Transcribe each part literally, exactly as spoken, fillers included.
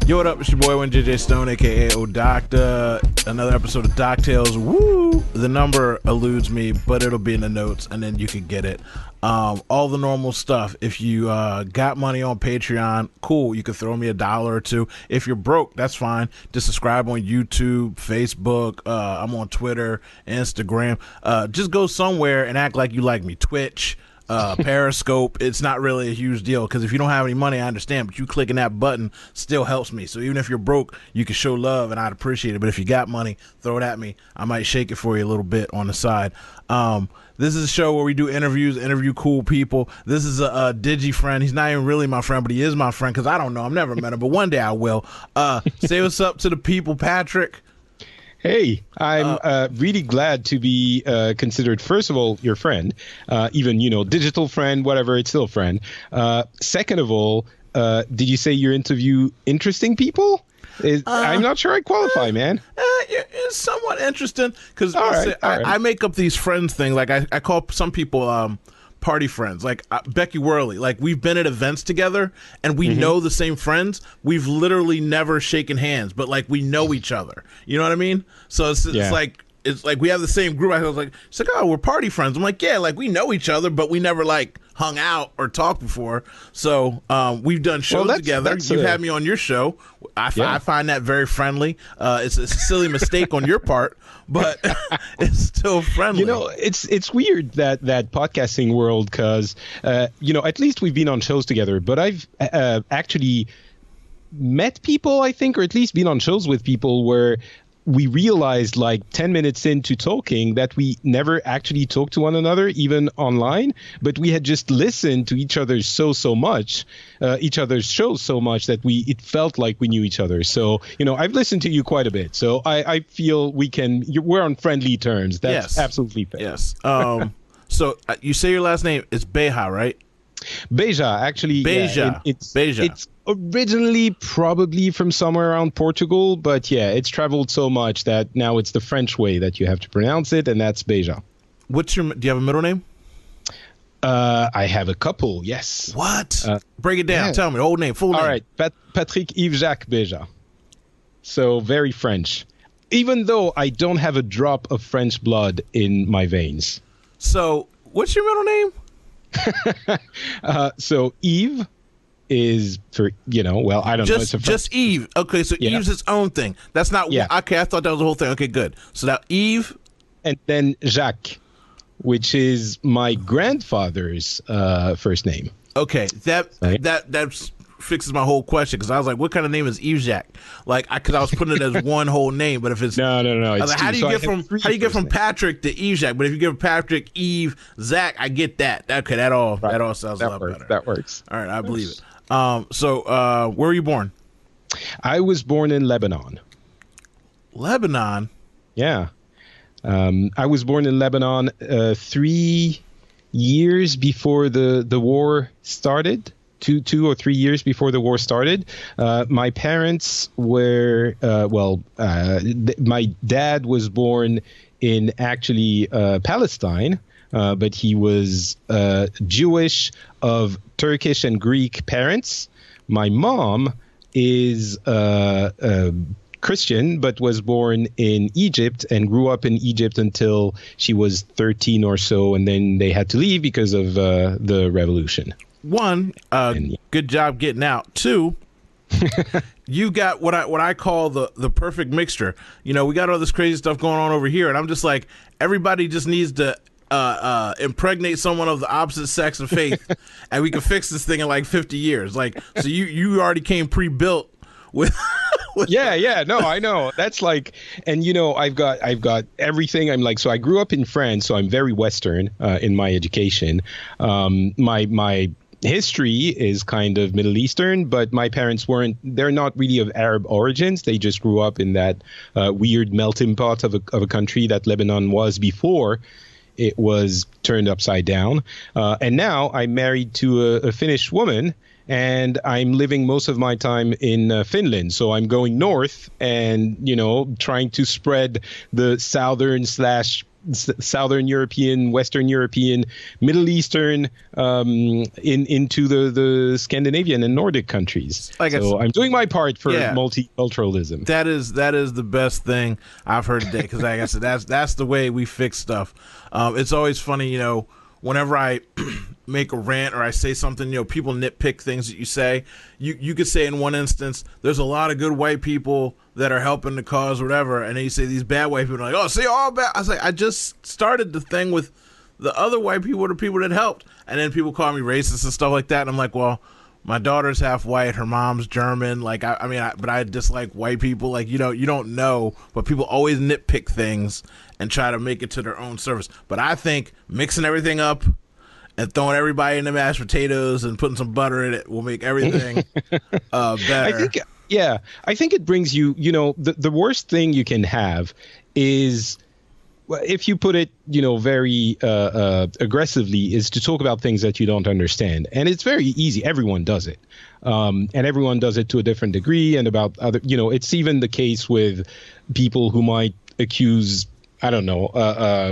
Yo, what up? It's your boy, one J J Stone, aka O Doctor. Another episode of Doc Tales. Woo! The number eludes me, but it'll be in the notes, and then you can get it. Um, all the normal stuff. If you uh, got money on Patreon, cool. You can throw me a dollar or two. If you're broke, that's fine. Just subscribe on YouTube, Facebook. Uh, I'm on Twitter, Instagram. Uh, just go somewhere and act like you like me. Twitch. Uh, Periscope, it's not really a huge deal because if you don't have any money, I understand, but you clicking that button still helps me. So even if you're broke, you can show love and I'd appreciate it. But if you got money, throw it at me. I might shake it for you a little bit on the side. Um, this is a show where we do interviews, interview cool people. This is a, a Digi friend. He's not even really my friend, but he is my friend because I don't know. I've never met him, but one day I will. Uh, say what's up to the people, Patrick. Hey, I'm uh, uh, really glad to be uh, considered, first of all, your friend, uh, even, you know, digital friend, whatever, it's still a friend. Uh, second of all, uh, did you say you interview interesting people? Is, uh, I'm not sure I qualify, uh, man. Uh, it's somewhat interesting because right, I, right. I make up these friends things. Like I, I call some people um, party friends, like uh, Becky Worley. Like we've been at events together and we mm-hmm. know the same friends. We've literally never shaken hands, but like we know each other. You know what I mean? So it's, yeah. it's like it's like we have the same group. I was like, it's like, oh, we're party friends. I'm like, yeah, like we know each other, but we never like hung out or talked before. So um, we've done shows well, that's, together. That's You've a... had me on your show. I, yeah. I find that very friendly. Uh, it's, it's a silly mistake on your part, but it's still friendly. You know, it's it's weird that that podcasting world because, uh, you know, at least we've been on shows together, but I've uh, actually met people, I think, or at least been on shows with people where we realized like ten minutes into talking that we never actually talked to one another, even online, but we had just listened to each other so, so much, uh, each other's shows so much that we it felt like we knew each other. So, you know, I've listened to you quite a bit. So I, I feel we can, you're, we're on friendly terms. That's yes. absolutely fair. Yes. Um, so uh, you say your last name is Beja, right? Beja, actually. Beja. Yeah, it, it's, Beja. It's originally probably from somewhere around Portugal, but yeah, it's traveled so much that now it's the French way that you have to pronounce it, and that's Beja. What's your? Do you have a middle name? Uh, I have a couple, yes. What? Uh, Break it down. yeah. Tell me the whole name, full name. All right, Pat- Patrick Yves Jacques Beja. So very French, even though I don't have a drop of French blood in my veins. So what's your middle name? uh, so Yves is for, you know, well, I don't just, know. It's a just Yves. Okay, so yeah. Yves' its own thing. That's not, yeah. okay, I thought that was the whole thing. Okay, good. So now Yves. And then Jacques, which is my grandfather's uh, first name. Okay, that right. that that's fixes my whole question because I was like, what kind of name is Yves Jacques? Like, because I, I was putting it as one whole name, but if it's no, no, no, it's like, how do you so get from how do you get from Patrick to Yves Jacques? But if you give Patrick, Yves, Zach, I get that. Okay, that all right. that all sounds that a lot works. better. That works. All right, I believe it. Um, so uh, where were you born? I was born in Lebanon. Lebanon. Yeah, um, I was born in Lebanon uh, three years before the the war started. Two, two or three years before the war started. Uh, my parents were, uh, well, uh, th- my dad was born in actually uh, Palestine, uh, but he was uh, Jewish of Turkish and Greek parents. My mom is uh, uh, Christian, but was born in Egypt and grew up in Egypt until she was thirteen or so, and then they had to leave because of uh, the revolution. One, uh, and, yeah. good job getting out. Two, you got what I what I call the the perfect mixture. You know, we got all this crazy stuff going on over here, and I'm just like, everybody just needs to uh, uh, impregnate someone of the opposite sex and faith, and we can fix this thing in like fifty years. Like, so you you already came pre-built with. with yeah, yeah, no, I know. That's like, and you know, I've got I've got everything. I'm like, so I grew up in France, so I'm very Western uh, in my education. Um, my my. history is kind of Middle Eastern, but my parents weren't, they're not really of Arab origins. They just grew up in that uh, weird melting pot of a, of a country that Lebanon was before it was turned upside down. Uh, and now I'm married to a, a Finnish woman, and I'm living most of my time in uh, Finland. So I'm going north and, you know, trying to spread the southern slash S- Southern European, Western European, Middle Eastern, um, in into the, the Scandinavian and Nordic countries. Like I so s- I'm doing my part for Yeah. multiculturalism. That is that is the best thing I've heard today, because like I said, that's that's the way we fix stuff. Um, it's always funny, you know, whenever I make a rant or I say something, you know, people nitpick things that you say. You you could say in one instance, there's a lot of good white people that are helping the cause, or whatever, and then you say these bad white people are like, oh, see, all bad. I was like, I just started the thing with the other white people, the people that helped, and then people call me racist and stuff like that, and I'm like, well, my daughter's half white, her mom's German. Like, I, I mean, I, but I dislike white people. Like, you know, you don't know, but people always nitpick things and try to make it to their own service. But I think mixing everything up and throwing everybody in the mashed potatoes and putting some butter in it will make everything uh, better. I think, yeah, I think it brings you, you know, the, the worst thing you can have is, well, if you put it, you know, very uh, uh, aggressively, is to talk about things that you don't understand. And it's very easy. Everyone does it. Um, and everyone does it to a different degree. And about other, you know, it's even the case with people who might accuse, I don't know, uh, uh,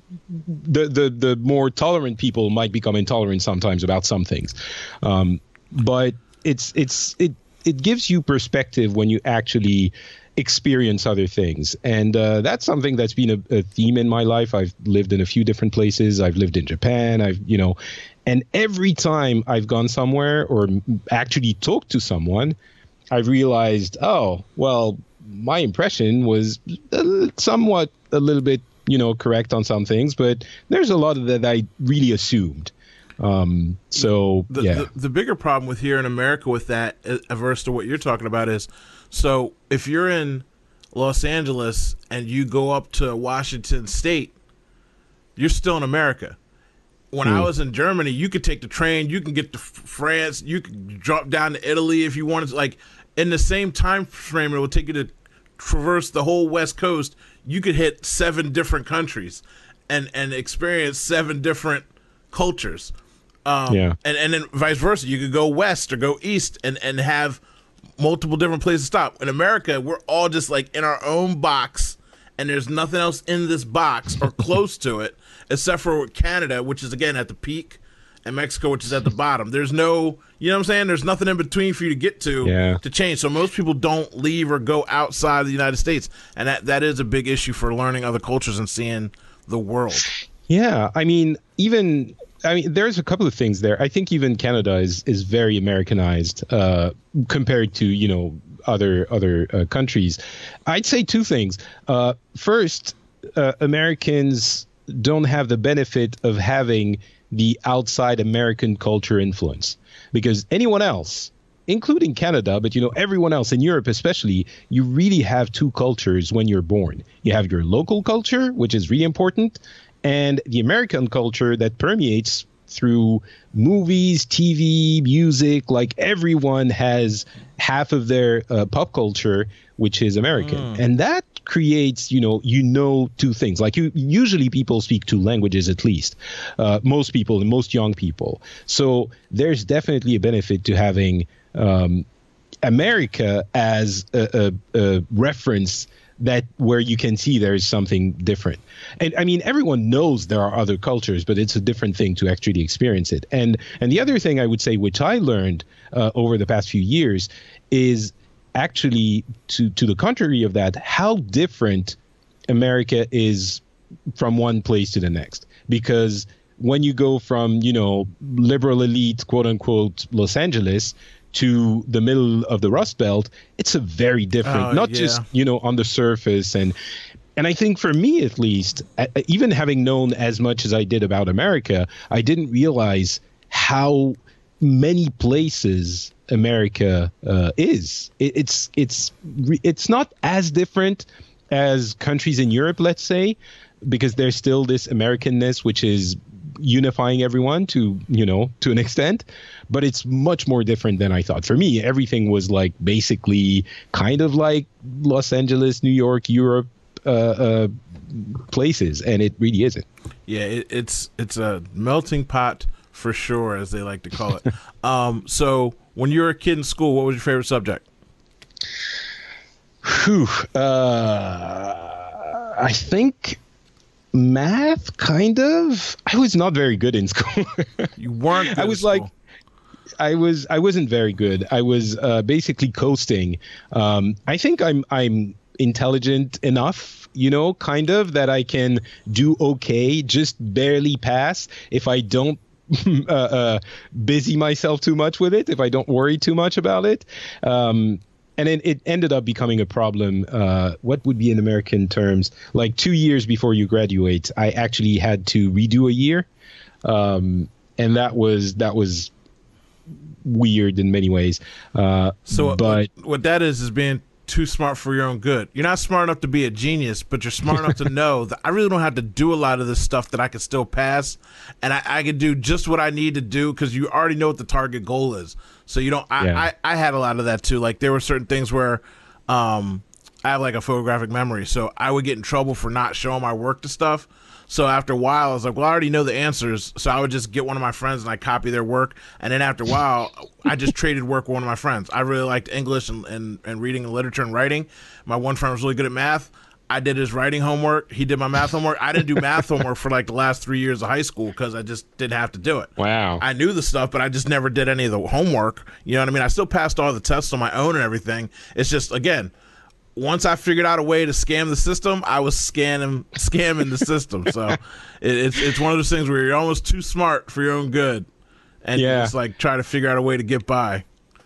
the, the, the more tolerant people might become intolerant sometimes about some things. Um, but it's, it's, it, it gives you perspective when you actually experience other things. And uh, that's something that's been a, a theme in my life. I've lived in a few different places. I've lived in Japan. I've, you know, and every time I've gone somewhere or actually talked to someone, I've realized, oh, well, my impression was a, somewhat a little bit, you know, correct on some things, but there's a lot of that I really assumed. Um, so, the, yeah. The, the bigger problem with here in America with that, averse to what you're talking about, is, so if you're in Los Angeles and you go up to Washington State, you're still in America. When Hmm. I was in Germany, you could take the train, you can get to F- France, you could drop down to Italy if you wanted to. Like, in the same time frame it would take you to traverse the whole West Coast, you could hit seven different countries and, and experience seven different cultures. Um, Yeah. and, and then vice versa. You could go west or go east and, and have multiple different places to stop. In America, we're all just like in our own box, and there's nothing else in this box or close to it, except for Canada, which is, again, at the peak, and Mexico, which is at the bottom. There's no, you know what I'm saying? There's nothing in between for you to get to Yeah. to change. So most people don't leave or go outside of the United States, and that, that is a big issue for learning other cultures and seeing the world. Yeah, I mean, even I mean, there's a couple of things there. I think even Canada is is very Americanized uh, compared to, you know, other other uh, countries. I'd say two things. Uh, first, uh, Americans don't have the benefit of having the outside American culture influence, because anyone else, including Canada, but, you know, everyone else in Europe especially, you really have two cultures when you're born. You have your local culture, which is really important, and the American culture that permeates through movies, T V, music. Like, everyone has half of their uh, pop culture, which is American. Mm. And that creates, you know, you know, two things. Like, you usually people speak two languages at least, uh, most people and most young people. So there's definitely a benefit to having um, America as a, a, a reference that where you can see there is something different. And I mean, everyone knows there are other cultures, but it's a different thing to actually experience it. And and the other thing I would say, which I learned uh, over the past few years, is actually to to the contrary of that, how different America is from one place to the next. Because when you go from, you know, liberal elite, quote unquote, Los Angeles to the middle of the Rust Belt, it's a very different, oh, not yeah. just, you know, on the surface. And and I think for me, at least, uh, even having known as much as I did about America, I didn't realize how many places America uh, is. It, it's it's it's not as different as countries in Europe, let's say, because there's still this Americanness, which is unifying everyone to, you know, to an extent, but it's much more different than I thought. For me, everything was like basically kind of like Los Angeles, New York, Europe uh, uh, places, and it really isn't. Yeah, it, it's it's a melting pot for sure, as they like to call it. um, so when you were a kid in school, what was your favorite subject? Whew, uh, I think Math, kind of. I was not very good in school. You weren't. Good I was like, I was, I wasn't very good. I was uh, basically coasting. Um, I think I'm, I'm intelligent enough, you know, kind of, that I can do okay, just barely pass if I don't uh, uh, busy myself too much with it, if I don't worry too much about it. Um, And it, it ended up becoming a problem. Uh, what would be in American terms? Like two years before you graduate, I actually had to redo a year, um, and that was that was weird in many ways. Uh, so, but what, what that is is being too smart for your own good. You're not smart enough to be a genius, but you're smart enough to know that I really don't have to do a lot of this stuff that I can still pass, and I, I can do just what I need to do because you already know what the target goal is. So you don't. I, Yeah. I, I had a lot of that too. Like there were certain things where um, I have like a photographic memory, so I would get in trouble for not showing my work to stuff. So after a while, I was like, well, I already know the answers, so I would just get one of my friends and I copy their work. And then after a while, I just traded work with one of my friends. I really liked English and, and, and reading and literature and writing. My one friend was really good at math. I did his writing homework. He did my math homework. I didn't do math homework for like the last three years of high school because I just didn't have to do it. Wow. I knew the stuff, but I just never did any of the homework. You know what I mean? I still passed all the tests on my own and everything. It's just, again, once I figured out a way to scam the system, I was scamming scamming the system. So it, it's it's one of those things where you're almost too smart for your own good, and Yeah. you just like try to figure out a way to get by.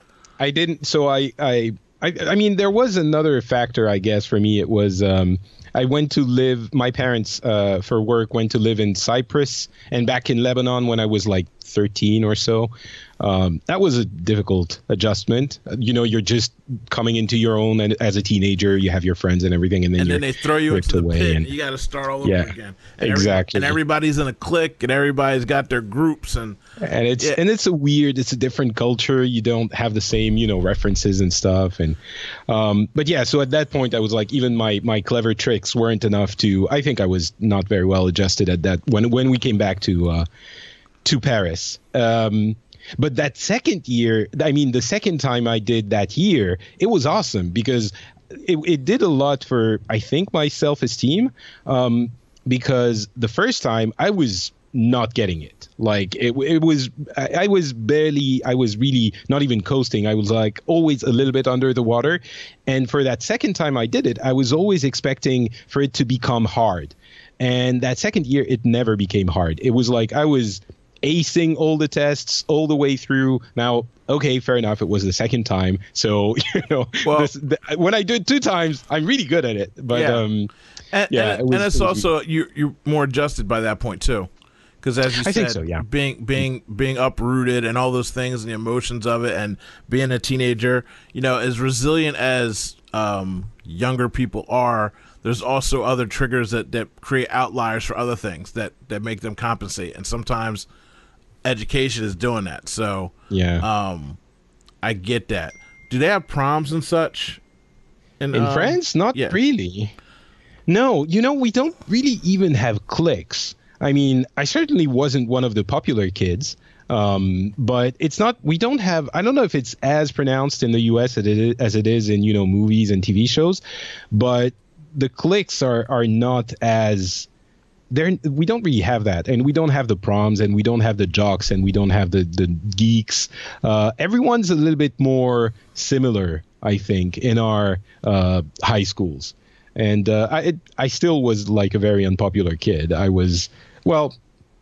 I didn't. So I, I, I, I mean, there was another factor, I guess, for me. It was um, I went to live. My parents, uh, for work, went to live in Cyprus and back in Lebanon when I was like thirteen or so. Um, that was a difficult adjustment. You know, you're just coming into your own, and as a teenager, you have your friends and everything, and then And you're then they throw you ripped into the away pit, and- and you got to start all over Yeah, again. And exactly. Everybody, and everybody's in a clique, and everybody's got their groups, and and it's Yeah. and it's a weird, it's a different culture. You don't have the same, you know, references and stuff. And um, but yeah, so at that point, I was like, even my my clever tricks weren't enough to. I think I was not very well adjusted at that when when we came back to uh, to Paris. Um, But that second year, I mean, the second time I did that year, it was awesome because it, it did a lot for, I think, my self-esteem. Um, because the first time I was not getting it. Like it, it was, I, I was barely, I was really not even coasting. I was like always a little bit under the water. And for that second time I did it, I was always expecting for it to become hard. And that second year, it never became hard. It was like I was acing all the tests all the way through. Now, okay, fair enough. It was the second time. So, you know, Well- this, the, when I do it two times, I'm really good at it. But Yeah. um, and, Yeah, and, it was- and it's it was- also you you're more adjusted by that point too, because as you I said, think so, yeah. being being being uprooted and all those things and the emotions of it, and being a teenager, you know, as resilient as um, younger people are, there's also other triggers that, that create outliers for other things that that make them compensate, and sometimes education is doing that. So yeah. um, I get that. Do they have proms and such In um, France? Not yeah. really. No, you know, we don't really even have cliques. I mean, I certainly wasn't one of the popular kids, um, but it's not, we don't have, I don't know if it's as pronounced in the U S as it is, as it is in, you know, movies and T V shows, but the cliques are, are not as, they're, we don't really have that. And we don't have the proms, and we don't have the jocks, and we don't have the, the geeks. Uh, everyone's a little bit more similar, I think, in our uh, high schools. And uh, I it, I still was like a very unpopular kid. I was, well,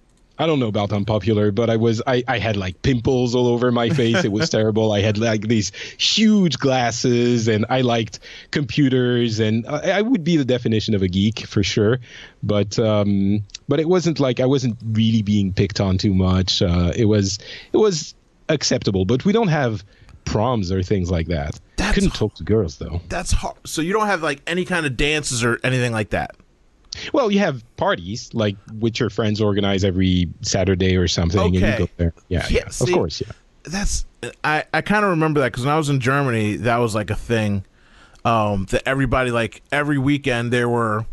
I don't know about unpopular, but I was I, I had like pimples all over my face. It was terrible. I had like these huge glasses, and I liked computers, and I, I would be the definition of a geek for sure. But um, but it wasn't like I wasn't really being picked on too much. Uh, it was it was acceptable, but we don't have proms or things like that. That's Couldn't talk to girls though. That's hard. So you don't have like any kind of dances or anything like that. Well, you have parties like which your friends organize every Saturday or something, and you Okay. go there. Yeah, Yeah, yeah, see- of course, yeah. That's I I kind of remember that because when I was in Germany, that was like a thing. Um, that everybody like every weekend there were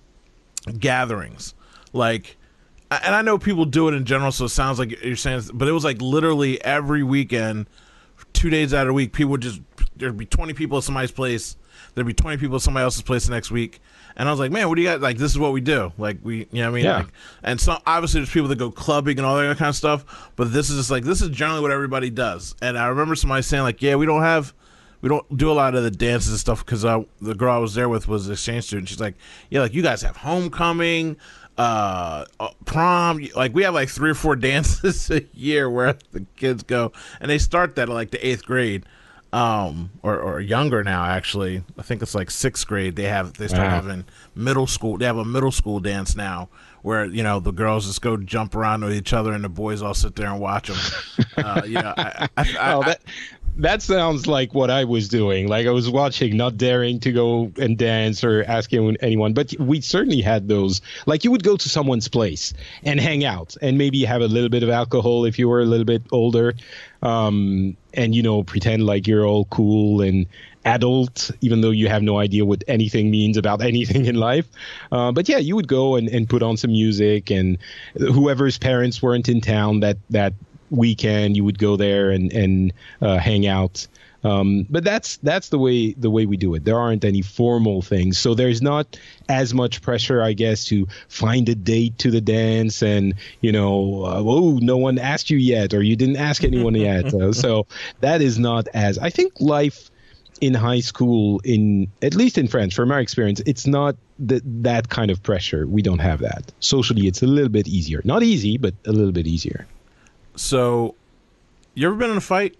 gatherings, like, and I know people do it in general, so it sounds like you're saying, but it was like literally every weekend, two days out of the week, people would just there'd be twenty people at somebody's place. there'd be twenty people at somebody else's place the next week. And I was like, man, what do you got? Like, this is what we do. Like, we, you know what I mean? Yeah. Like, and so obviously there's people that go clubbing and all that kind of stuff, but this is just like, this is generally what everybody does. And I remember somebody saying, like, yeah, we don't have, we don't do a lot of the dances and stuff, because uh, the girl I was there with was an exchange student. She's like, yeah, like, you guys have homecoming, uh, prom. Like, we have like three or four dances a year where the kids go, and they start that at like the eighth grade. Um, or, or younger now, actually. I think it's like sixth grade. They have they start Wow. having middle school. They have a middle school dance now, where you know the girls just go jump around with each other, and the boys all sit there and watch them. uh, you know, I, I, I, Oh, that that sounds like what I was doing. Like I was watching, not daring to go and dance or asking anyone. But we certainly had those. Like you would go to someone's place and hang out, and maybe have a little bit of alcohol if you were a little bit older, um, and you know pretend like you're all cool and adult, even though you have no idea what anything means about anything in life. Uh, but yeah, you would go and, and put on some music, and whoever's parents weren't in town that that weekend, you would go there and and uh, hang out. Um, but that's that's the way the way we do it. There aren't any formal things, so there's not as much pressure, I guess, to find a date to the dance, and you know, uh, oh, no one asked you yet, or you didn't ask anyone yet. Uh, so that is not as, I think life in high school, in at least in France, from our experience, it's not that that kind of pressure. We don't have that. Socially, it's a little bit easier. Not easy, but a little bit easier. So, you ever been in a fight?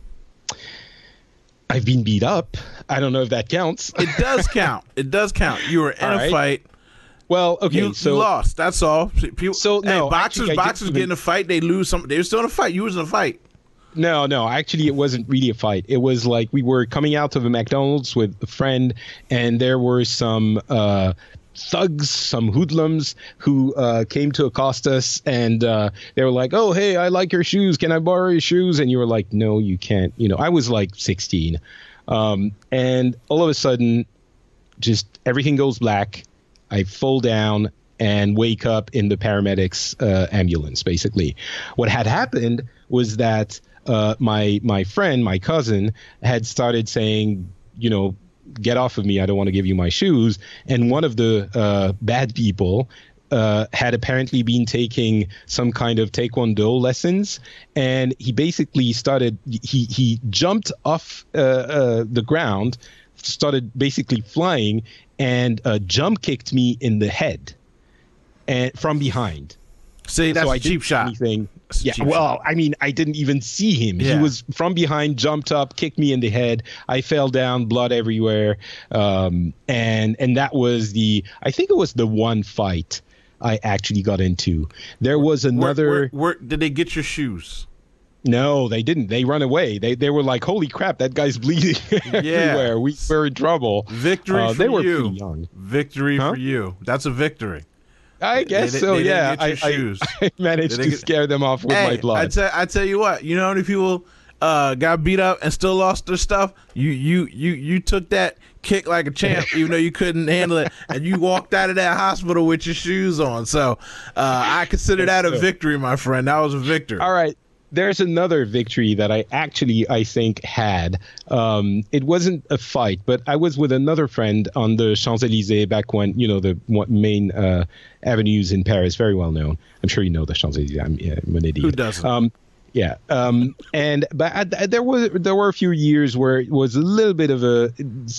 I've been beat up. I don't know if that counts. It does count. It does count. You were in All a right. fight. Well, okay, You, so you lost. That's all. People, So, hey, no, boxers, actually, I boxers didn't get even- in a fight. They lose. Some. They were still in a fight. You was in a fight. No, no, actually, it wasn't really a fight. It was like we were coming out of a McDonald's with a friend, and there were some uh, thugs, some hoodlums who uh, came to accost us, and uh, they were like, "Oh, hey, I like your shoes. Can I borrow your shoes?" And you were like, "No, you can't." You know, I was like sixteen, um, and all of a sudden, just everything goes black. I fall down and wake up in the paramedics' uh, ambulance. Basically, what had happened was that uh, my my friend, my cousin, had started saying, you know, get off of me, I don't want to give you my shoes. And one of the uh, bad people uh, had apparently been taking some kind of taekwondo lessons, and he basically started, he, he jumped off uh, uh, the ground, started basically flying, and uh, jump kicked me in the head and from behind. See, that's so a I cheap didn't shot. Anything. That's a Yeah, cheap well, shot. I mean, I didn't even see him. Yeah. He was from behind, jumped up, kicked me in the head. I fell down, blood everywhere, um, and and that was the. I think it was the one fight I actually got into. There was another. Where, where, where, did they get your shoes? No, they didn't. They run away. They they were like, "Holy crap, that guy's bleeding everywhere. We were in trouble." Victory Uh, for they were you. pretty young. Victory Huh? for you. That's a victory. I guess they- so. they didn't yeah, get your I, I, shoes. I managed Did they to get- scare them off with hey, my blood. I tell I tell you what. You know how many people uh, got beat up and still lost their stuff? You you you you took that kick like a champ, even though you couldn't handle it, and you walked out of that hospital with your shoes on. So uh, I consider that a so. victory, my friend. That was a victory. All right. There's another victory that I actually, I think, had. Um, it wasn't a fight, but I was with another friend on the Champs-Élysées back when, you know, the one- main uh, avenues in Paris, very well known. I'm sure you know the Champs-Élysées. I'm, yeah, I'm an idiot. Who doesn't? Um, yeah. Um, and but I, there was there were a few years where it was a little bit of a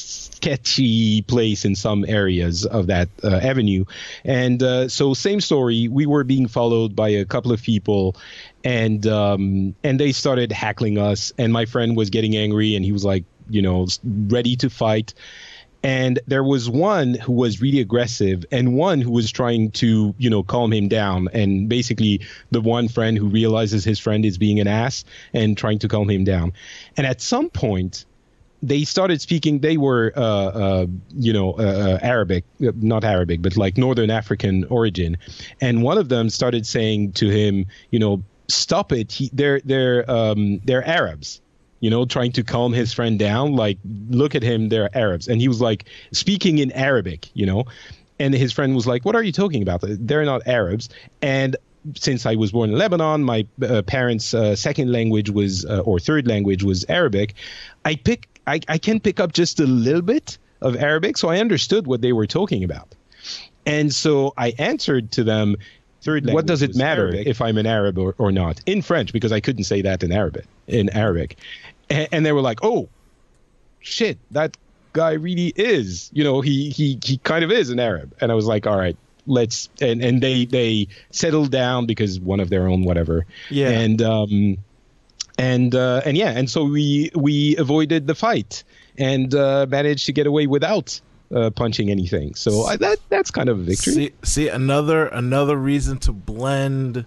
sketchy place in some areas of that uh, avenue. And uh, so same story. We were being followed by a couple of people, and um, and they started hackling us. And my friend was getting angry, and he was like, you know, ready to fight. And there was one who was really aggressive and one who was trying to, you know, calm him down. And basically the one friend who realizes his friend is being an ass and trying to calm him down. And at some point, they started speaking. They were, uh, uh, you know, uh, uh, Arabic, uh, not Arabic, but like Northern African origin. And one of them started saying to him, you know, stop it. He, they're they're um, they're Arabs. You know, trying to calm his friend down, like, look at him, they're Arabs. And he was like speaking in Arabic, you know, and his friend was like, what are you talking about? They're not Arabs. And since I was born in Lebanon, my uh, parents' uh, second language was, uh, or third language was Arabic. I pick, I, I can pick up just a little bit of Arabic, so I understood what they were talking about. And so I answered to them, Third what does it matter Arabic. if I'm an Arab or, or not? In French, because I couldn't say that in Arabic. In Arabic. And, and they were like, oh, shit, that guy really is, you know, he, he, he kind of is an Arab. And I was like, all right, let's, and, and they, they settled down because one of their own, whatever. Yeah. And, um, and, uh, and yeah, and so we, we avoided the fight and, uh, managed to get away without Uh, punching anything, so I, that that's kind of a victory. See, see another another reason to blend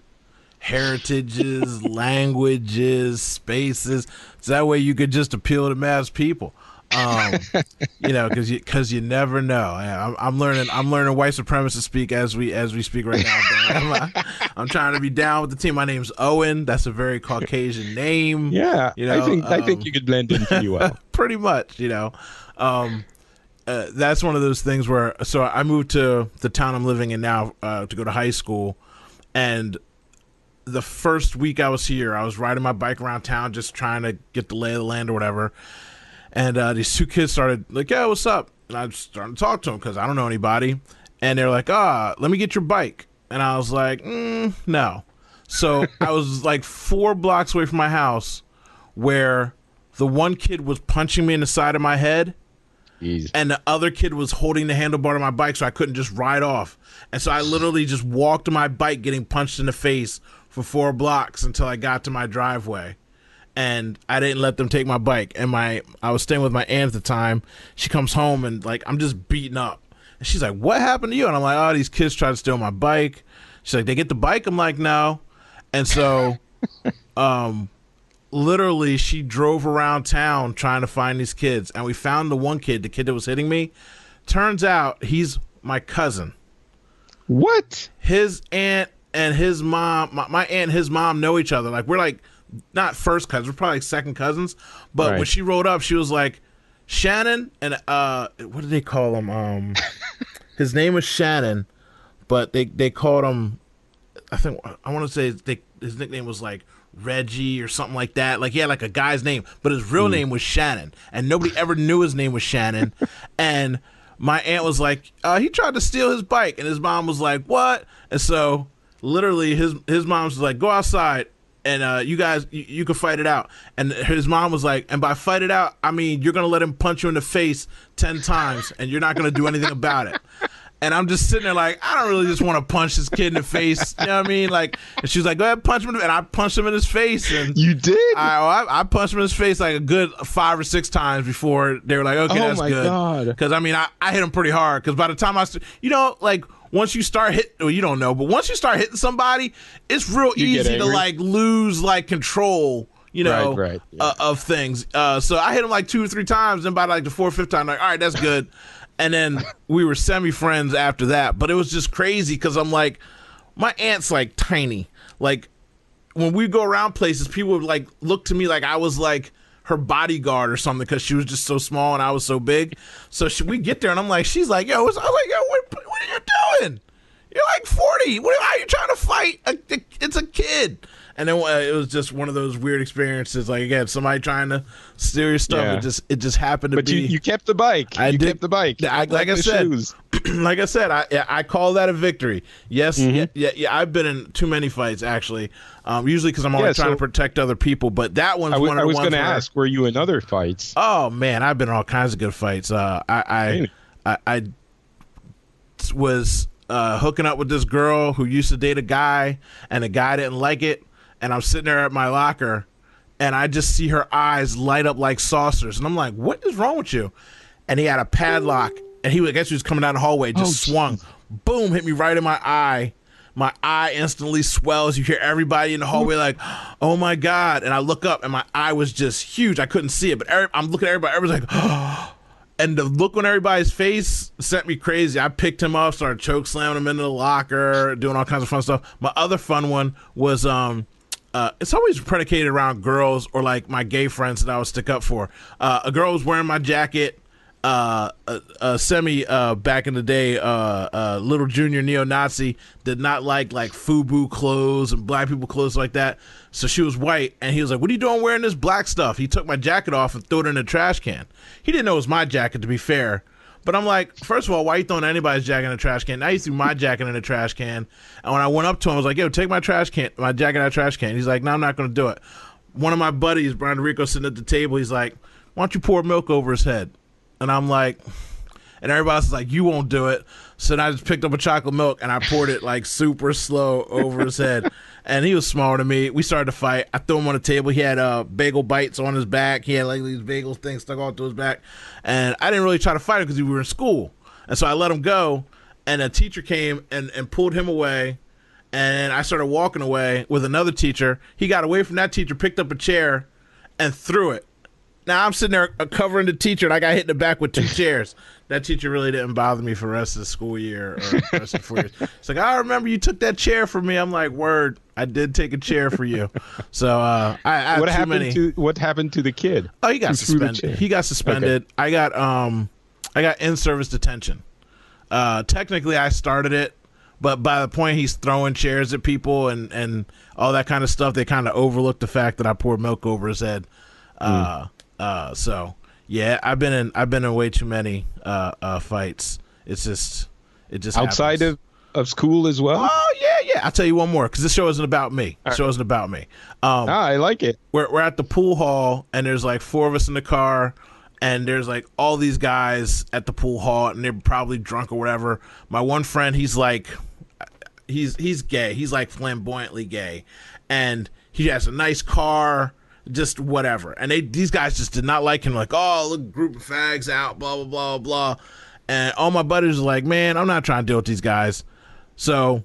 heritages, languages, spaces. So that way you could just appeal to mass people. Um, you know, because you because you never know. I'm, I'm learning. I'm learning white supremacist speak as we as we speak right now. I'm, I'm trying to be down with the team. My name's Owen. That's a very Caucasian name. Yeah, you know, I think um, I think you could blend in pretty well. Pretty much, you know. Um, Uh, that's one of those things where, so I moved to the town I'm living in now uh, to go to high school, and the first week I was here, I was riding my bike around town just trying to get the lay of the land or whatever, and uh, these two kids started like, yeah, what's up? And I started to talk to them because I don't know anybody, and they're like, ah, let me get your bike, and I was like, mm, no. So I was like four blocks away from my house where the one kid was punching me in the side of my head, Jeez. and the other kid was holding the handlebar of my bike so I couldn't just ride off. And so I literally just walked to my bike getting punched in the face for four blocks until I got to my driveway. And I didn't let them take my bike. And my I was staying with my aunt at the time. She comes home and, like, I'm just beaten up. And she's like, what happened to you? And I'm like, oh, these kids tried to steal my bike. She's like, they get the bike? I'm like, no. And so um literally, she drove around town trying to find these kids, and we found the one kid, the kid that was hitting me. Turns out he's my cousin. What? His aunt and his mom, my, my aunt and his mom know each other. Like, we're like, not first cousins, we're probably like second cousins. But right. when she rolled up, she was like, Shannon, and uh, what did they call him? Um, his name was Shannon, but they, they called him, I think, I want to say they, his nickname was like, Reggie or something like that. Like, he had like a guy's name, but his real mm. name was Shannon, and nobody ever knew his name was Shannon. And my aunt was like, uh, he tried to steal his bike, and his mom was like, what? And so literally his his mom was like, go outside and uh, you guys, you, you can fight it out. And his mom was like, and by fight it out, I mean, you're going to let him punch you in the face ten times, and you're not going to do anything about it. And I'm just sitting there like, I don't really just want to punch this kid in the face. You know what I mean? Like, and she was like, go ahead, punch him. And I punched him in his face. And you did? I, I, I punched him in his face like a good five or six times before they were like, okay, oh that's my good. God. Because, I mean, I, I hit him pretty hard. Because by the time I, st- you know, like, once you start hitting, well, you don't know, but once you start hitting somebody, it's real you easy to, like, lose, like, control. You know, right, right, yeah. uh, of things. Uh, so I hit him like two or three times, and by like the fourth, fifth time, I'm like, all right, that's good. And then we were semi-friends after that. But it was just crazy because I'm like, my aunt's like tiny. Like, when we go around places, people would like look to me like I was like her bodyguard or something because she was just so small and I was so big. So she, we get there and I'm like, she's like, yo, I was like, yo, what, what are you doing? You're like forty. What are you trying to fight? It's a kid. And then uh, it was just one of those weird experiences. Like, again, somebody trying to steal your stuff. Yeah. It just it just happened to but be. But you, you kept the bike. I you did, kept the bike. I, like, like I said, like I said, I I call that a victory. Yes, mm-hmm. yeah, yeah, yeah. I've been in too many fights actually. Um, usually because I'm always yeah, trying so to protect other people. But that one's I w- one of I the was ones. going to ask, were you in other fights? Oh man, I've been in all kinds of good fights. Uh, I I, I I was uh, hooking up with this girl who used to date a guy, and the guy didn't like it. And I'm sitting there at my locker, and I just see her eyes light up like saucers. And I'm like, what is wrong with you? And he had a padlock, and he, I guess he was coming down the hallway, just oh, swung. Geez. Boom, hit me right in my eye. My eye instantly swells. You hear everybody in the hallway like, oh, my God. And I look up, and my eye was just huge. I couldn't see it, but every, I'm looking at everybody. Everybody's like, oh. And the look on everybody's face sent me crazy. I picked him up, started choke slamming him into the locker, doing all kinds of fun stuff. My other fun one was... um. Uh, it's always predicated around girls or like my gay friends that I would stick up for. Uh, a girl was wearing my jacket, uh, a, a semi uh, back in the day, uh, uh, little junior neo-Nazi, did not like like FUBU clothes and black people clothes like that. So she was white, and he was like, what are you doing wearing this black stuff? He took my jacket off and threw it in a trash can. He didn't know it was my jacket, to be fair. But I'm like, first of all, why are you throwing anybody's jacket in a trash can? Now you threw my jacket in a trash can. And when I went up to him, I was like, yo, take my trash can, my jacket out of the trash can. He's like, no, I'm not going to do it. One of my buddies, Brian Rico, sitting at the table, he's like, why don't you pour milk over his head? And I'm like, and everybody's like, you won't do it. So then I just picked up a chocolate milk and I poured it like super slow over his head. And he was smaller than me. We started to fight. I threw him on the table. He had uh, bagel bites on his back. He had like these bagel things stuck all through his back. And I didn't really try to fight him because we were in school. And so I let him go. And a teacher came and, and pulled him away. And I started walking away with another teacher. He got away from that teacher, picked up a chair, and threw it. Now I'm sitting there covering the teacher, and I got hit in the back with two chairs. That teacher really didn't bother me for the rest of the school year or the rest of the four years. It's like, I remember you took that chair from me. I'm like, word, I did take a chair for you. So uh, I, I what too happened many. to what happened to the kid? Oh, he got who threw the suspended. chair? He got suspended. Okay. I got um, I got in-service detention. Uh, technically, I started it, but by the point he's throwing chairs at people and, and all that kind of stuff, they kind of overlooked the fact that I poured milk over his head. Uh, mm. uh, so. Yeah, I've been in. I've been in way too many uh, uh, fights. It's just, it just outside happens. of, of school as well. Oh yeah, yeah. I'll tell you one more because this show isn't about me. The show isn't about me. Um, ah, I like it. We're we're at the pool hall and there's like four of us in the car, and there's like all these guys at the pool hall and they're probably drunk or whatever. My one friend, he's like, he's he's gay. He's like flamboyantly gay, and he has a nice car. Just whatever. And they these guys just did not like him. Like, oh, look, group of fags out, blah, blah, blah, blah. And all my buddies are like, man, I'm not trying to deal with these guys. So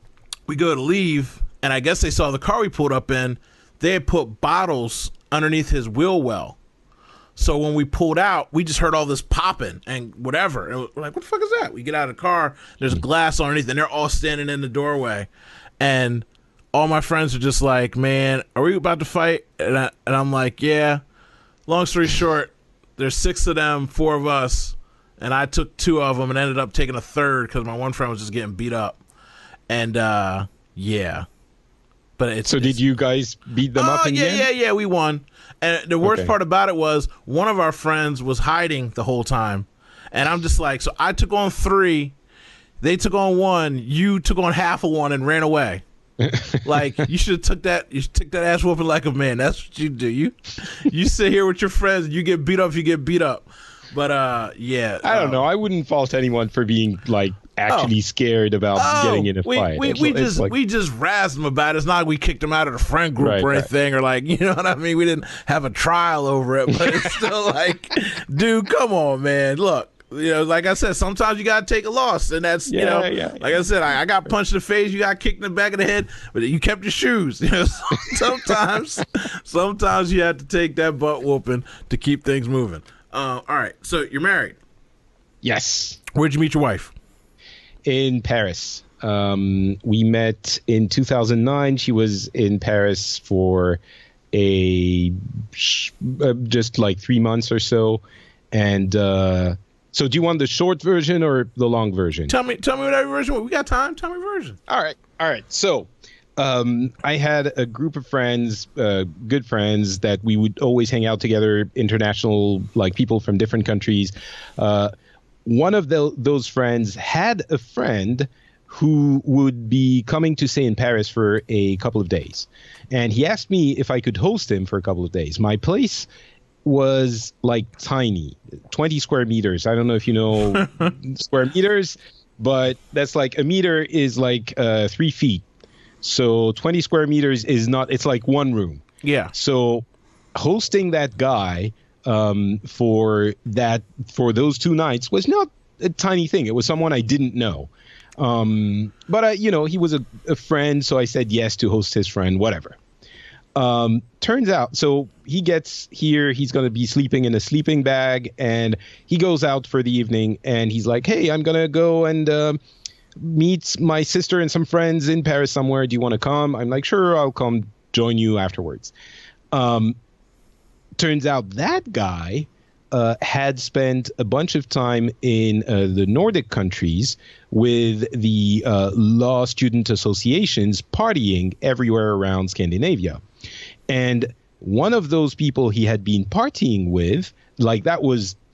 we go to leave, and I guess they saw the car we pulled up in. They had put bottles underneath his wheel well. So when we pulled out, we just heard all this popping and whatever. And we're like, what the fuck is that? We get out of the car, there's glass underneath, and they're all standing in the doorway. And all my friends are just like, man, are we about to fight? And, I, and I'm like, yeah. Long story short, there's six of them, four of us, and I took two of them and ended up taking a third because my one friend was just getting beat up. And, uh, yeah. But it's So it's, did you guys beat them oh, up in yeah, the end? yeah, yeah, we won. And the worst Okay. part about it was one of our friends was hiding the whole time. And I'm just like, so I took on three. They took on one. You took on half of one and ran away. Like, you should have took that you should took that ass whooping like a man. That's what you do. You you sit here with your friends and you get beat up, you get beat up. But uh yeah. I don't um, know. I wouldn't fault anyone for being like actually Oh. scared about Oh, getting in a we, fight. We, It's- we it's just like- we just razzed them about it. It's not like we kicked them out of the friend group Right, or right. anything, or like, you know what I mean? We didn't have a trial over it, but it's still like, dude, come on, man. Look, you know, like I said, sometimes you gotta take a loss, and that's you Yeah, know, yeah, like I said, I, I got punched in the face, you got kicked in the back of the head, but you kept your shoes. You know, so sometimes, sometimes you have to take that butt whooping to keep things moving. Uh, all right, so you're married. Yes. Where'd you meet your wife? In Paris. Um, we met in two thousand nine. She was in Paris for a uh, just like three months or so. And uh, so do you want the short version or the long version? Tell me, tell me whatever version. We got time. Tell me version. All right. All right. So um, I had a group of friends, uh, good friends, that we would always hang out together, international, like people from different countries. Uh, one of the, those friends had a friend who would be coming to stay in Paris for a couple of days. And he asked me if I could host him for a couple of days. My place was like tiny, twenty square meters. I don't know if you know square meters, but that's like a meter is like uh, three feet. So twenty square meters is not, it's like one room. Yeah. So hosting that guy um, for that, for those two nights was not a tiny thing. It was someone I didn't know. Um, but I, you know, he was a, a friend. So I said yes to host his friend, whatever. Um, turns out, so he gets here, he's going to be sleeping in a sleeping bag, and he goes out for the evening, and he's like, hey, I'm going to go and uh, meet my sister and some friends in Paris somewhere. Do you want to come? I'm like, sure, I'll come join you afterwards. Um, turns out that guy uh, had spent a bunch of time in uh, the Nordic countries with the uh, law student associations partying everywhere around Scandinavia. And one of those people he had been partying with, like that was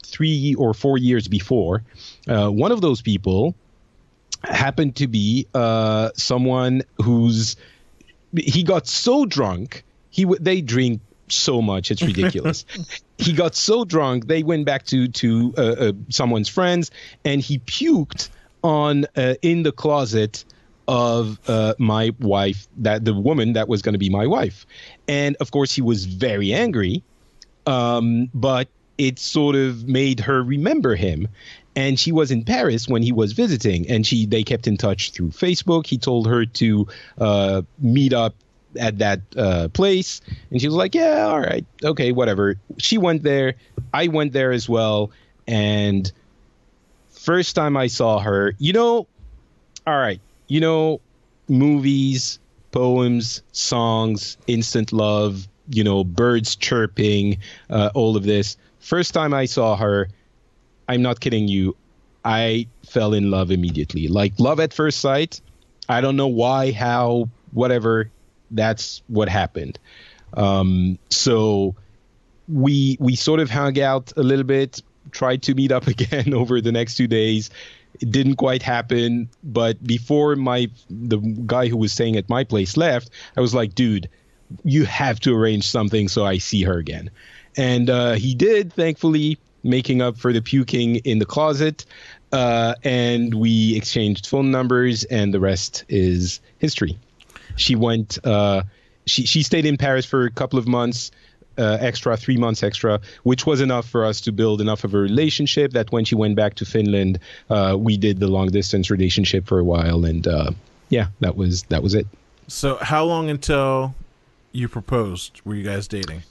three or four years before. Uh, one of those people happened to be uh, someone who's he got so drunk. He w- they drink so much, it's ridiculous. He got so drunk, they went back to to uh, uh, someone's friends, and he puked on uh, in the closet of uh, my wife, that the woman that was going to be my wife. And of course, he was very angry, um, but it sort of made her remember him. And she was in Paris when he was visiting, and she they kept in touch through Facebook. He told her to uh, meet up at that uh, place, and she was like, yeah, all right, okay, whatever. She went there. I went there as well. And first time I saw her, you know, all right, you know, movies, poems, songs, instant love, you know, birds chirping, uh, all of this. First time I saw her, I'm not kidding you, I fell in love immediately. Like love at first sight. I don't know why, how, whatever. That's what happened. Um, so we we sort of hung out a little bit, tried to meet up again over the next two days. It didn't quite happen. But before my the guy who was staying at my place left, I was like, dude, you have to arrange something so I see her again. And uh, he did, thankfully, making up for the puking in the closet. Uh, and we exchanged phone numbers, and the rest is history. She went, uh, she, she stayed in Paris for a couple of months, uh, extra, three months extra, which was enough for us to build enough of a relationship that when she went back to Finland, uh, we did the long distance relationship for a while. And uh, yeah, that was that was it. So how long until you proposed? Were you guys dating?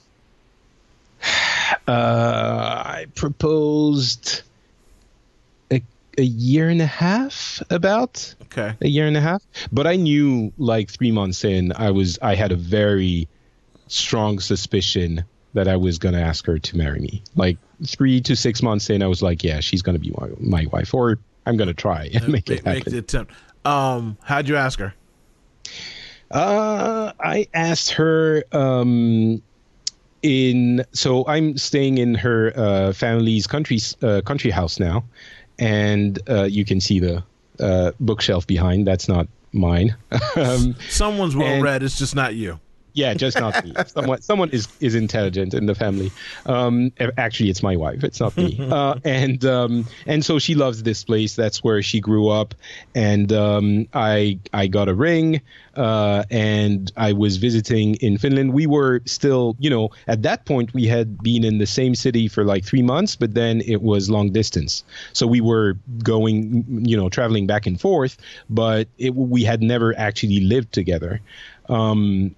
Uh, I proposed a, a year and a half, about. Okay. A year and a half. But I knew like three months in, I was I had a very strong suspicion that I was going to ask her to marry me. Like three to six months in, I was like, yeah, she's going to be my, my wife, or I'm going to try and make, make it happen. Make the attempt. Um, how'd you ask her? Uh, I asked her um, in, so I'm staying in her uh, family's country, uh, country house now. And uh, you can see the Uh, bookshelf behind. That's not mine. um, Someone's well and, read. It's just not you. Yeah, just not me. Someone, someone is, is intelligent in the family. Um, actually, it's my wife. It's not me. Uh, and um, and so she loves this place. That's where she grew up. And um, I I got a ring. Uh, and I was visiting in Finland. We were still, you know, at that point we had been in the same city for like three months, but then it was long distance. So we were going, you know, traveling back and forth, but it, we had never actually lived together. Um,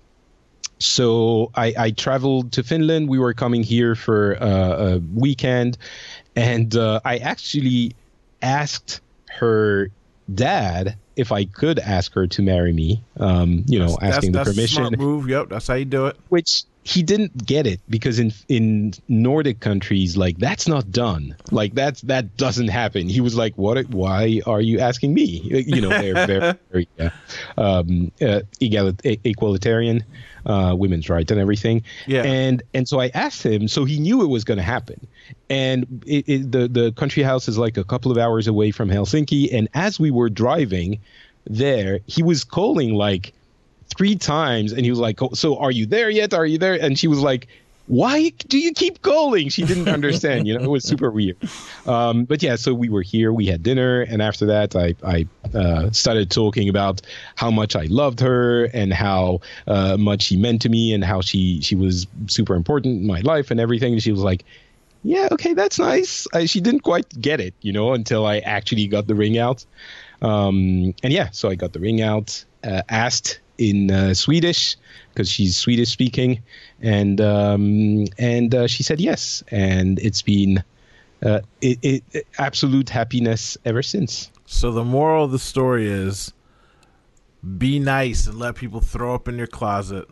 So I, I traveled to Finland. We were coming here for uh, a weekend, and uh, I actually asked her dad if I could ask her to marry me. Um, you know, that's, asking that's, the permission. That's a smart move. Yep, that's how you do it. Which he didn't get it, because in in Nordic countries, like that's not done. Like that's that doesn't happen. He was like, "What? Why are you asking me?" You know, they're very, very yeah, um, uh, egalit- equalitarian. Uh, women's rights and everything. Yeah. And and so I asked him, so he knew it was going to happen. And it, it, the, the country house is like a couple of hours away from Helsinki. And as we were driving there, he was calling like three times. And he was like, oh, so are you there yet? Are you there? And she was like, why do you keep calling? She didn't understand. You know, it was super weird. Um, but yeah, so we were here. We had dinner. And after that, I, I uh, started talking about how much I loved her and how uh, much she meant to me and how she, she was super important in my life and everything. And she was like, yeah, okay, that's nice. I, she didn't quite get it, you know, until I actually got the ring out. Um, and yeah, so I got the ring out, uh, asked in uh, Swedish, because she's Swedish speaking, and um, and uh, she said yes, and it's been uh, it, it, it, absolute happiness ever since. So the moral of the story is, be nice and let people throw up in your closet.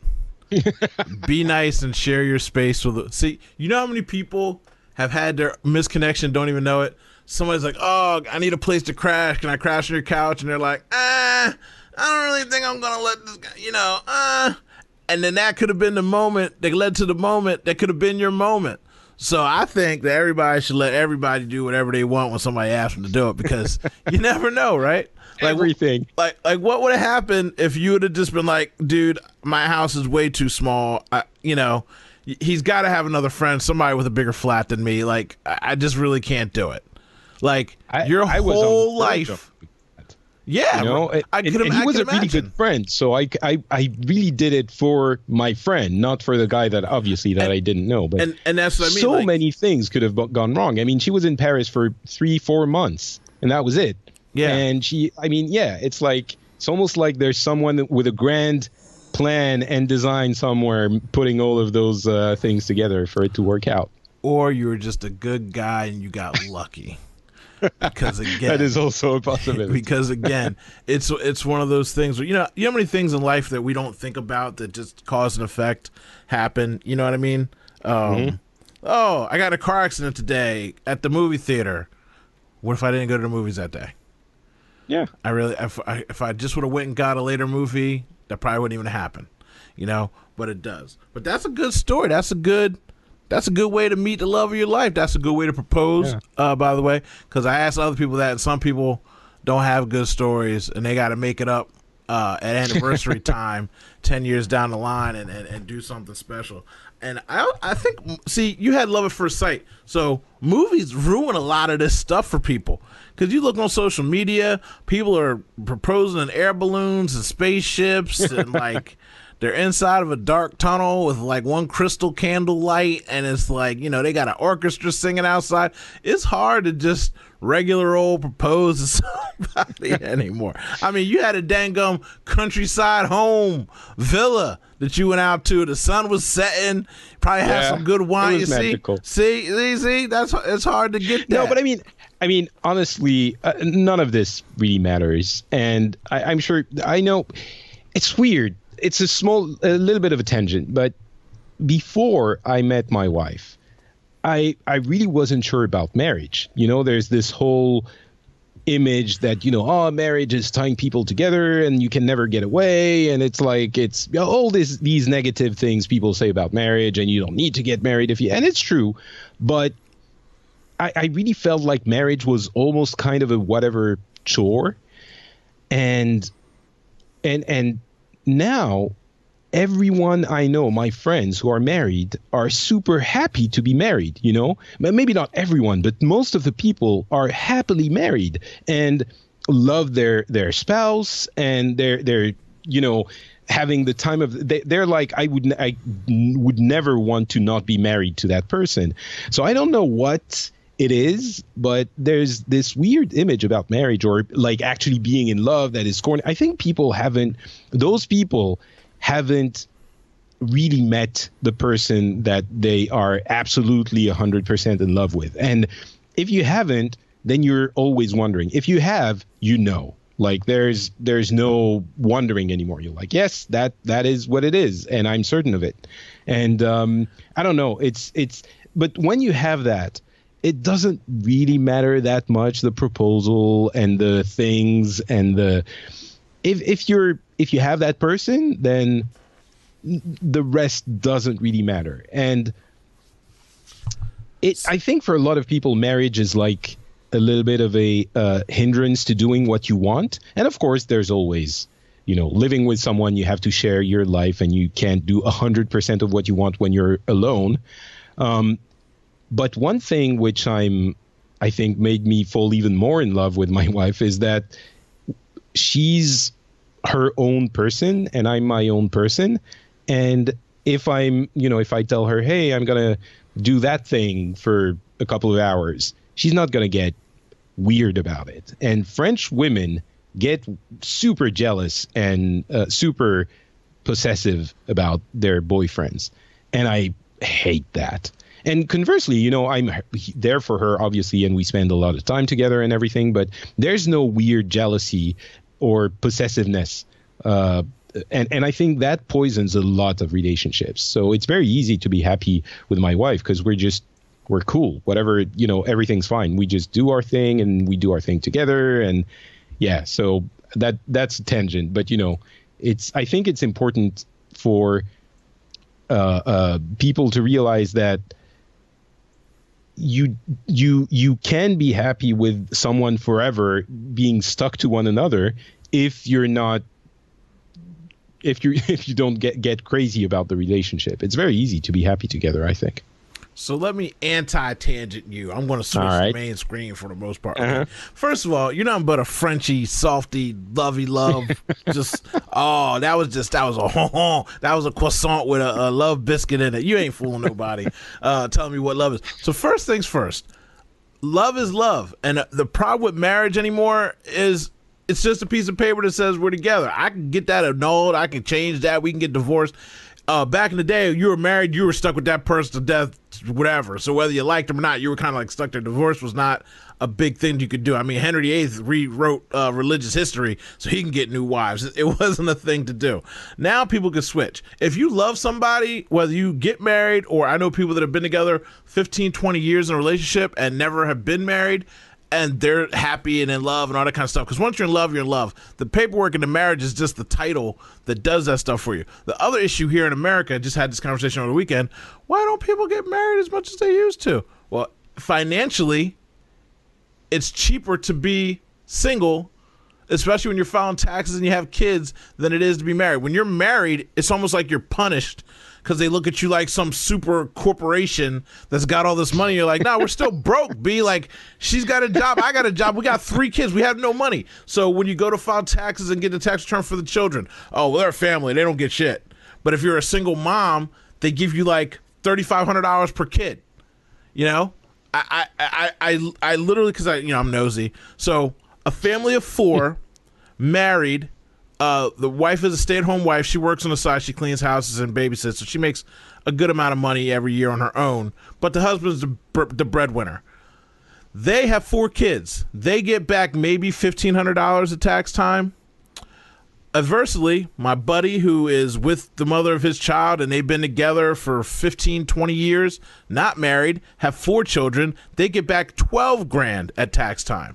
Be nice and share your space with it. See, you know how many people have had their misconnection, don't even know it. Somebody's like, oh, I need a place to crash. Can I crash on your couch? And they're like, ah, I don't really think I'm gonna let this guy, you know, uh. And then that could have been the moment that led to the moment that could have been your moment. So I think that everybody should let everybody do whatever they want when somebody asks them to do it, because you never know, right? Like everything. Like, like what would have happened if you would have just been like, dude, my house is way too small. I, you know, he's got to have another friend, somebody with a bigger flat than me. Like, I just really can't do it. Like, I, your I whole life. Yeah, you know, I, I and, could, and he I was could a really imagine. good friend, so I, I, I really did it for my friend, not for the guy that obviously that and, I didn't know. But and, and that's what I mean. So like, many things could have gone wrong. I mean, she was in Paris for three, four months, and that was it. Yeah, and she, I mean, yeah, it's like it's almost like there's someone with a grand plan and design somewhere putting all of those uh, things together for it to work out. Or you were just a good guy and you got lucky. Because again, that is also a possibility. Because again, it's it's one of those things where you know you know how many things in life that we don't think about that just cause and effect happen. You know what I mean? Um, mm-hmm. Oh, I got in a car accident today at the movie theater. What if I didn't go to the movies that day? Yeah, I really if I, if I just would have went and got a later movie, that probably wouldn't even happen. You know, but it does. But that's a good story. That's a good. That's a good way to meet the love of your life. That's a good way to propose, yeah. uh, by the way, because I asked other people that, and some people don't have good stories, and they got to make it up uh, at anniversary time ten years down the line and, and, and do something special. And I I think, see, you had love at first sight. So movies ruin a lot of this stuff for people. Because you look on social media, people are proposing in air balloons and spaceships and like... They're inside of a dark tunnel with like one crystal candle light, and it's like, you know, they got an orchestra singing outside. It's hard to just regular old propose to somebody anymore. I mean, you had a dangum countryside home villa that you went out to. The sun was setting. Probably had yeah, some good wine. It was you magical. see, see, see, see, that's it's hard to get that. No, but I mean. I mean, honestly, uh, none of this really matters, and I, I'm sure. I know it's weird. It's a small, a little bit of a tangent, but before I met my wife, I I really wasn't sure about marriage. You know, there's this whole image that, you know, oh, marriage is tying people together and you can never get away. And it's like, it's you know, all this, these negative things people say about marriage, and you don't need to get married if you, and it's true. But I, I really felt like marriage was almost kind of a whatever chore. And, and, and, now, everyone I know, my friends who are married, are super happy to be married, you know? Maybe not everyone, but most of the people are happily married and love their their spouse, and they're, they're you know, having the time of... They, they're like, I would, I would never want to not be married to that person. So I don't know what... it is, but there's this weird image about marriage, or like actually being in love, that is corny. I think people haven't, those people haven't really met the person that they are absolutely one hundred percent in love with. And if you haven't, then you're always wondering. If you have, you know, like there's there's no wondering anymore. You're like, yes, that that is what it is, and I'm certain of it. And um, I don't know. It's it's but when you have that, it doesn't really matter that much, the proposal and the things and the if if you're if you have that person, then the rest doesn't really matter. And it I think for a lot of people, marriage is like a little bit of a uh, hindrance to doing what you want. And of course, there's always, you know, living with someone, you have to share your life, and you can't do one hundred percent of what you want when you're alone. Um, But one thing which I'm, I think made me fall even more in love with my wife is that she's her own person and I'm my own person. And if I'm, you know, if I tell her, hey, I'm going to do that thing for a couple of hours, she's not going to get weird about it. And French women get super jealous and uh, super possessive about their boyfriends. And I hate that. And conversely, you know, I'm there for her, obviously, and we spend a lot of time together and everything, but there's no weird jealousy or possessiveness. Uh, and, and I think that poisons a lot of relationships. So it's very easy to be happy with my wife because we're just, we're cool. Whatever, you know, everything's fine. We just do our thing and we do our thing together. And yeah, so that that's a tangent. But, you know, it's I think it's important for uh, uh, people to realize that you you you can be happy with someone forever, being stuck to one another, if you're not if you if you don't get get crazy about the relationship. It's very easy to be happy together, I think. So let me anti-tangent you. I'm going to switch right. the main screen for the most part. Uh-huh. First of all, you're nothing but a Frenchy, softy, lovey love. just oh, that was just that was a that was a croissant with a, a love biscuit in it. You ain't fooling nobody. uh, telling me what love is. So first things first, love is love, and the problem with marriage anymore is it's just a piece of paper that says we're together. I can get that annulled. I can change that. We can get divorced. Uh, back in the day, you were married, you were stuck with that person to death, whatever. So whether you liked them or not, you were kind of like stuck there. Divorce was not a big thing you could do. I mean, Henry the Eighth rewrote uh, religious history so he can get new wives. It wasn't a thing to do. Now people can switch. If you love somebody, whether you get married, or I know people that have been together fifteen, twenty years in a relationship and never have been married, and they're happy and in love and all that kind of stuff. Because once you're in love, you're in love. The paperwork in the marriage is just the title that does that stuff for you. The other issue here in America, I just had this conversation over the weekend, why don't people get married as much as they used to? Well, financially, it's cheaper to be single, especially when you're filing taxes and you have kids, than it is to be married. When you're married, it's almost like you're punished because they look at you like some super corporation that's got all this money. You're like, nah, we're still broke, B. Like, she's got a job, I got a job, we got three kids, we have no money. So when you go to file taxes and get the tax return for the children, oh, well, they're a family, they don't get shit. But if you're a single mom, they give you like thirty-five hundred dollars per kid. You know? I, I, I, I, I literally, because I, you know, I'm nosy. So a family of four, married. Uh, the wife is a stay-at-home wife. She works on the side. She cleans houses and babysits, so she makes a good amount of money every year on her own. But the husband's the, the breadwinner. They have four kids. They get back maybe fifteen hundred dollars at tax time. Adversely, my buddy who is with the mother of his child, and they've been together for fifteen, twenty years, not married, have four children, they get back twelve grand at tax time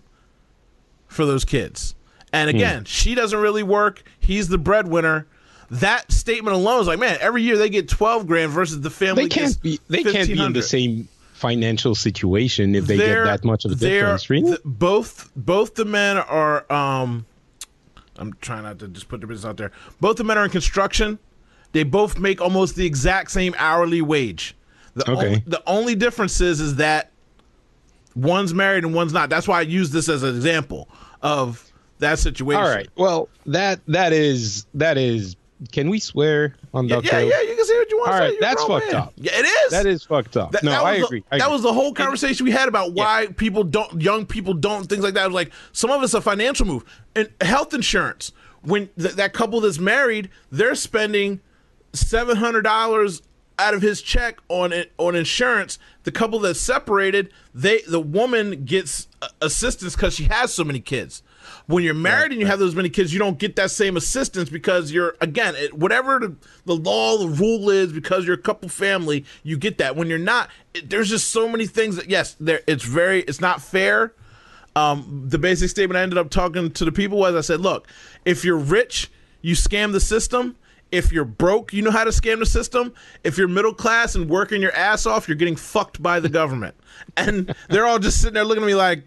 for those kids. And again, hmm. she doesn't really work. He's the breadwinner. That statement alone is like, man, every year they get twelve grand versus the family. They can't be. They can't be in the same financial situation if they they're, get that much of a difference. Really? Th- both both the men are. Um, I'm trying not to just put their business out there. Both the men are in construction. They both make almost the exact same hourly wage. The okay. Only, the only difference is is that one's married and one's not. That's why I use this as an example of that situation. All right. Well, that that is that is. Can we swear on yeah, Doctor Yeah, yeah, you can say what you want. All to right, say. that's fucked man. up. Yeah, it is. That is fucked up. That, no, that I the, agree. I that agree. was the whole conversation we had about why yeah. people don't, young people don't, things like that. It was like some of it's a financial move. And health insurance. When th- that couple that's married, they're spending seven hundred dollars out of his check on it, on insurance. The couple that's separated, they the woman gets uh, assistance because she has so many kids. When you're married right, and you right. have those many kids, you don't get that same assistance because you're, again, it, whatever the, the law, the rule is, because you're a couple family, you get that. When you're not, it, there's just so many things that, yes, there it's very, it's not fair. Um, the basic statement I ended up talking to the people was, I said, look, if you're rich, you scam the system. If you're broke, you know how to scam the system. If you're middle class and working your ass off, you're getting fucked by the government. And they're all just sitting there looking at me like,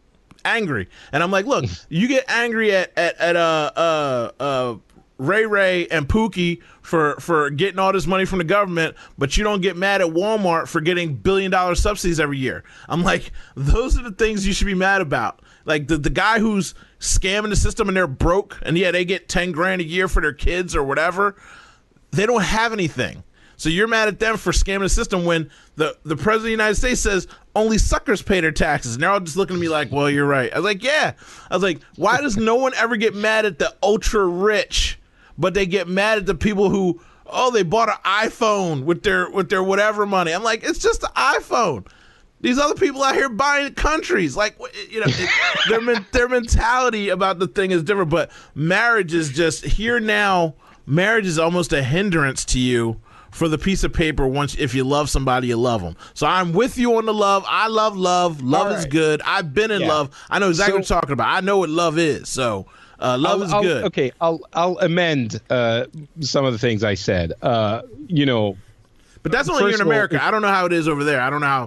angry. And I'm like, look, you get angry at at, at uh uh uh Ray Ray and Pookie for for getting all this money from the government, but you don't get mad at Walmart for getting billion dollar subsidies every year. I'm like, those are the things you should be mad about. Like the the guy who's scamming the system and they're broke and yeah, they get ten grand a year for their kids or whatever. They don't have anything. So you're mad at them for scamming the system when the, the president of the United States says only suckers pay their taxes. And they're all just looking at me like, well, you're right. I was like, yeah. I was like, why does no one ever get mad at the ultra rich, but they get mad at the people who, oh, they bought an iPhone with their with their whatever money. I'm like, it's just an iPhone. These other people out here buying countries. Like, you know, it, their, their mentality about the thing is different. But marriage is just here now. Marriage is almost a hindrance to you. For the piece of paper, once if you love somebody, you love them. So I'm with you on the love. I love love. Love right. is good. I've been in yeah. love. I know exactly so, what you're talking about. I know what love is. So uh, love I'll, is I'll, good. Okay, I'll I'll amend uh, some of the things I said. Uh, you know, but that's only here in America. All, if, I don't know how it is over there. I don't know how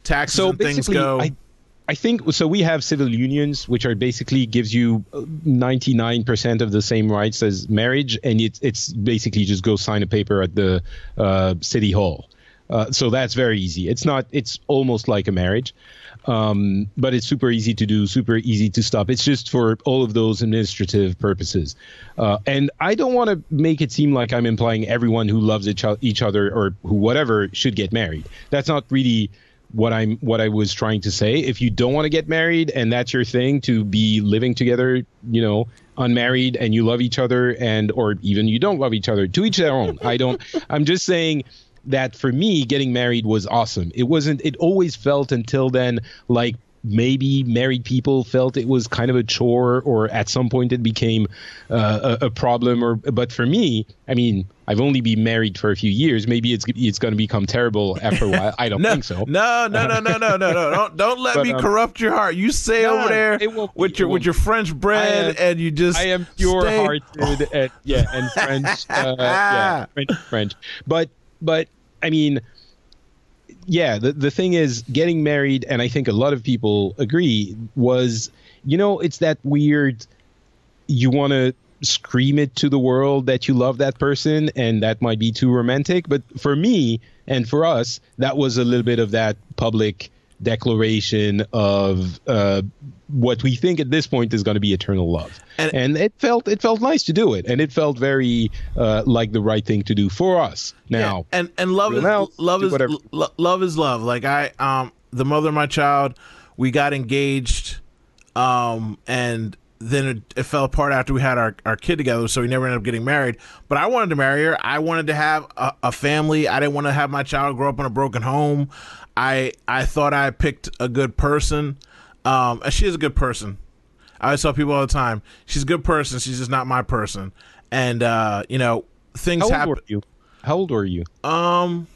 taxes so and things basically, go. I, I think so. We have civil unions, which are basically gives you ninety-nine percent of the same rights as marriage, and it's it's basically just go sign a paper at the uh, city hall. Uh, so that's very easy. It's not. It's almost like a marriage, um, but it's super easy to do, super easy to stop. It's just for all of those administrative purposes. Uh, and I don't want to make it seem like I'm implying everyone who loves each, each other or who whatever should get married. That's not really what I'm what I was trying to say. If you don't want to get married and that's your thing, to be living together, you know, unmarried, and you love each other, and or even you don't love each other, to each their own. I don't. I'm just saying that for me, getting married was awesome. It wasn't. It always felt until then like maybe married people felt it was kind of a chore, or at some point it became uh, a, a problem. Or but for me, I mean, I've only been married for a few years. Maybe it's it's going to become terrible after a while. I don't no, think so. No, no, no, no, no, no, no. Don't don't let But, me um, corrupt your heart. You stay no, over there it won't be, with your it with won't your French bread, I am- and you just I am stay- pure-hearted, and, yeah, and French, uh, yeah, French, French. But, but I mean, yeah, the the thing is, getting married, and I think a lot of people agree, was, you know, it's that weird. You want to scream it to the world that you love that person, and that might be too romantic. But for me and for us, that was a little bit of that public declaration of uh, what we think at this point is going to be eternal love, And- and, it felt it felt nice to do it, and it felt very uh, like the right thing to do for us. Now, Yeah, and and love is everyone else, love do is whatever. lo- love is love. Like I, um, the mother of my child, we got engaged, um, and then it, it fell apart after we had our, our kid together. So we never ended up getting married. But I wanted to marry her. I wanted to have a, a family. I didn't want to have my child grow up in a broken home. I I thought I picked a good person, um, and she is a good person. I always tell people all the time, she's a good person. She's just not my person. And uh, you know, things how old happen. were you? How old were you? Um,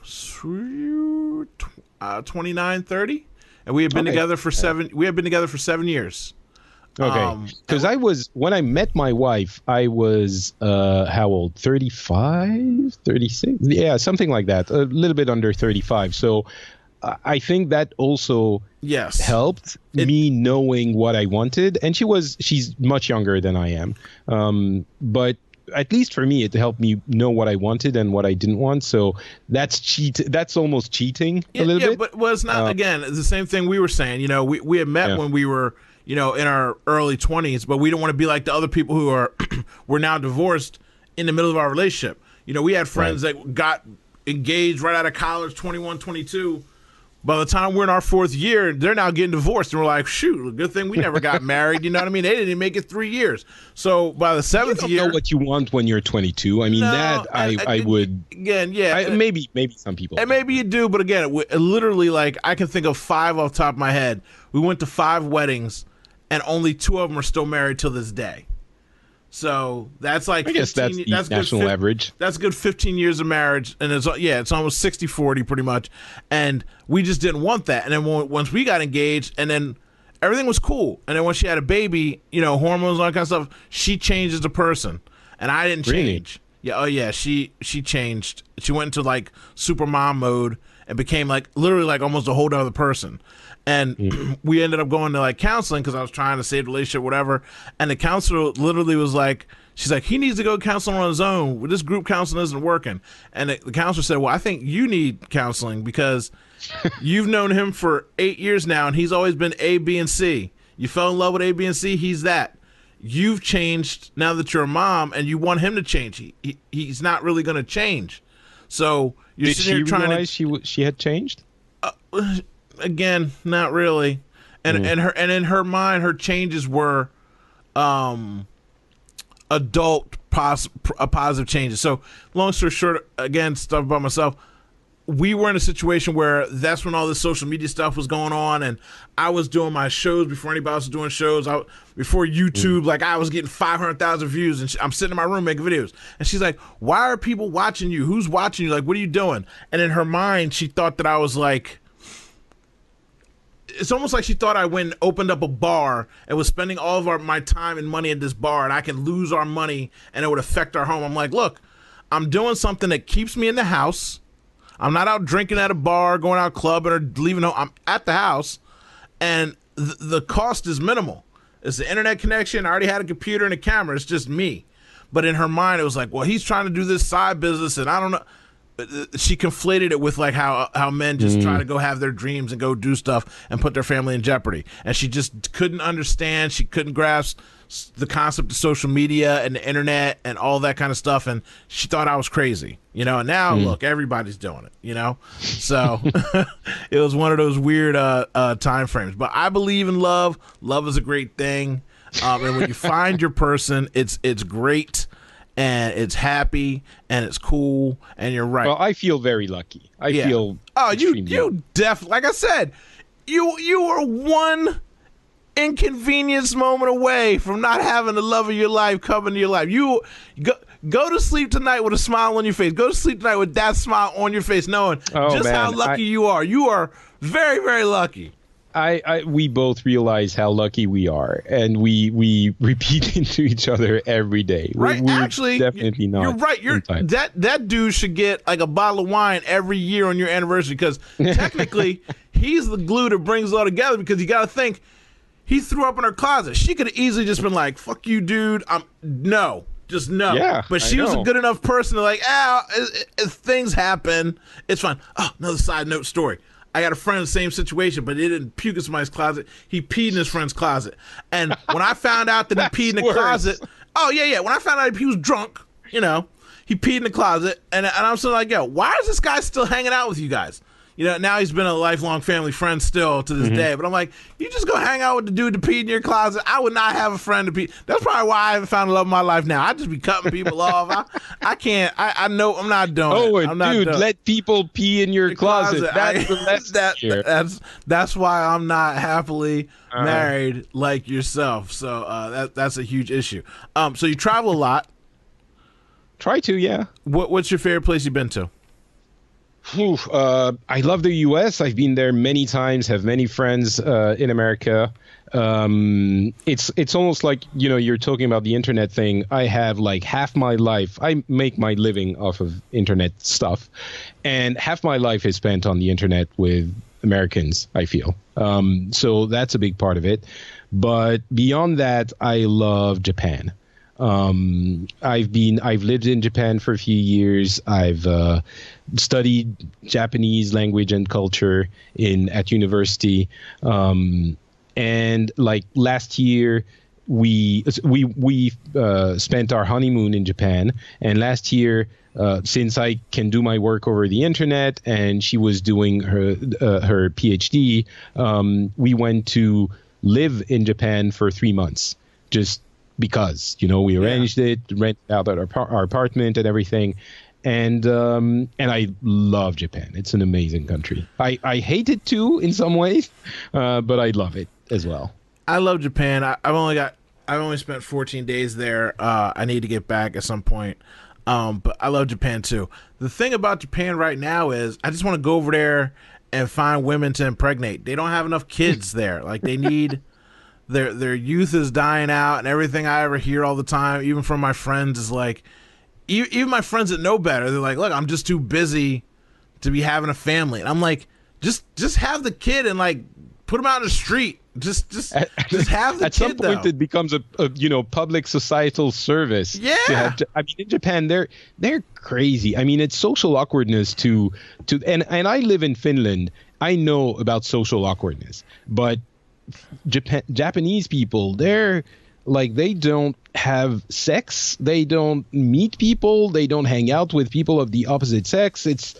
uh, twenty-nine, thirty, and we had been Okay. together for seven. We had been together for seven years. Okay, Um, because I was when I met my wife, I was uh, how old? thirty-five, thirty-six? Yeah, something like that. A little bit under thirty-five. So uh, I think that also Yes, helped It- me knowing what I wanted. And she was she's much younger than I am, um, but at least for me, it helped me know what I wanted and what I didn't want. So that's cheat. That's almost cheating Yeah, a little yeah, bit. but well, it's not. Uh, Again, it's the same thing we were saying. You know, we we had met Yeah. when we were, you know, in our early twenties, but we don't want to be like the other people who are we're now divorced in the middle of our relationship. You know, we had friends that got engaged right out of college, twenty-one, twenty-two. By the time we're in our fourth year, they're now getting divorced, and we're like, "Shoot, good thing we never got married." You know what I mean? They didn't even make it three years. So by the you seventh don't year, know what you want when you're twenty-two. I mean, No, that I, I- I, I- would. again, yeah, I, maybe maybe some people. and maybe you do, but again, it, w- literally, like I can think of five off the top of my head. We went to five weddings, and only two of them are still married till this day. So that's like I guess that's fifteen the that's good national fif- average. That's good fifteen years of marriage, and it's yeah, it's almost sixty forty pretty much. And we just didn't want that. And then when, once we got engaged, and then everything was cool. And then when she had a baby, you know, hormones, all that kind of stuff, she changed as a person, and I didn't Really? change. Yeah, oh yeah, she she changed. She went into like super mom mode and became like literally like almost a whole other person. And we ended up going to like counseling because I was trying to save the relationship, whatever. And the counselor literally was like, she's like, he needs to go counseling on his own. This group counseling isn't working. And the, the counselor said, well, I think you need counseling because you've known him for eight years now, and he's always been A, B, and C. You fell in love with A, B, and C. He's that. You've changed now that you're a mom, and you want him to change. He, he he's not really going to change. So you're Did sitting she here trying realize to she w- she had changed? again, not really. And and her and in her mind, her changes were, um, adult pos- uh, positive changes. So long story short, again, stuff about myself. We were in a situation where that's when all this social media stuff was going on, and I was doing my shows before anybody else was doing shows. I, before YouTube, like I was getting five hundred thousand views, and she, I'm sitting in my room making videos. And she's like, "Why are people watching you? Who's watching you? Like, what are you doing?" And in her mind, she thought that I was like, it's almost like she thought I went and opened up a bar and was spending all of our, my time and money at this bar, and I can lose our money and it would affect our home. I'm like, look, I'm doing something that keeps me in the house. I'm not out drinking at a bar, going out clubbing, or leaving home. I'm at the house, and th- the cost is minimal. It's the internet connection. I already had a computer and a camera. It's just me. But in her mind, it was like, well, he's trying to do this side business, and I don't know. She conflated it with like how how men just mm. try to go have their dreams and go do stuff and put their family in jeopardy. And she just couldn't understand. She couldn't grasp the concept of social media and the internet and all that kind of stuff. And she thought I was crazy, you know. And now, mm. look, everybody's doing it, you know. So it was one of those weird uh, uh, time frames. But I believe in love. Love is a great thing. Um, and when you find your person, it's it's great. And it's happy and it's cool and you're right. Well, I feel very lucky. I yeah. feel oh, you you definitely like I said, you you were one inconvenience moment away from not having the love of your life come into your life. You go go to sleep tonight with a smile on your face. Go to sleep tonight with that smile on your face, knowing oh, just man. how lucky I, you are. You are very very lucky. I, I we both realize how lucky we are, and we we repeat it to each other every day. Right, we're, actually, we're definitely not. You're right. You're that that dude should get like a bottle of wine every year on your anniversary because technically he's the glue that brings it all together. Because you got to think, he threw up in her closet. She could have easily just been like, "Fuck you, dude." I'm no. Just no. Yeah, but she was a good enough person to like, ah, if things happen, it's fine. Oh, another side note story. I got a friend in the same situation, but he didn't puke in somebody's closet. He peed in his friend's closet. And when I found out that he peed in the worse. closet, oh, yeah, yeah. When I found out he was drunk, you know, he peed in the closet. And, and I'm still like, yo, why is this guy still hanging out with you guys? You know, now he's been a lifelong family friend still to this mm-hmm. day. But I'm like, you just go hang out with the dude that peed in your closet. I would not have a friend to pee. That's probably why I haven't found the love of my life now. I just be cutting people off. I, I can't. I, I know I'm not doing oh, it. I'm not dude, doing. let people pee in your, your closet. closet. That's I, the best that, that's that's why I'm not happily uh, married like yourself. So uh, that that's a huge issue. Um, so you travel a lot. Try to, yeah. What What's your favorite place you've been to? Whew, uh, I love the U S. I've been there many times, have many friends uh, in America. Um, it's it's almost like, you know, you're talking about the internet thing. I have like half my life. I make my living off of internet stuff. And half my life is spent on the internet with Americans, I feel. Um, so that's a big part of it. But beyond that, I love Japan. Um, I've been, I've lived in Japan for a few years. I've uh, studied Japanese language and culture in at university. Um, and like last year, we we we uh, spent our honeymoon in Japan. And last year, uh, since I can do my work over the internet, and she was doing her uh, her PhD, um, we went to live in Japan for three months. Just because, you know, we arranged yeah. it, rented out our, our apartment and everything. And um, and I love Japan. It's an amazing country. I, I hate it, too, in some ways, uh, but I love it as well. I love Japan. I, I've only got I've only spent fourteen days there. Uh, I need to get back at some point. Um, but I love Japan, too. The thing about Japan right now is I just want to go over there and find women to impregnate. They don't have enough kids there. Like, they need... Their their youth is dying out, and everything I ever hear all the time, even from my friends, is like, even my friends that know better, they're like, look, I'm just too busy to be having a family. And I'm like, just just have the kid and like put him out in the street. Just just at, just have the at kid. At some point, though. It becomes a, a you know public societal service. Yeah. To have to, I mean, in Japan, they're they're crazy. I mean, it's social awkwardness to to and and I live in Finland. I know about social awkwardness, but Japan, Japanese people, they're like, they don't have sex, they don't meet people, they don't hang out with people of the opposite sex. It's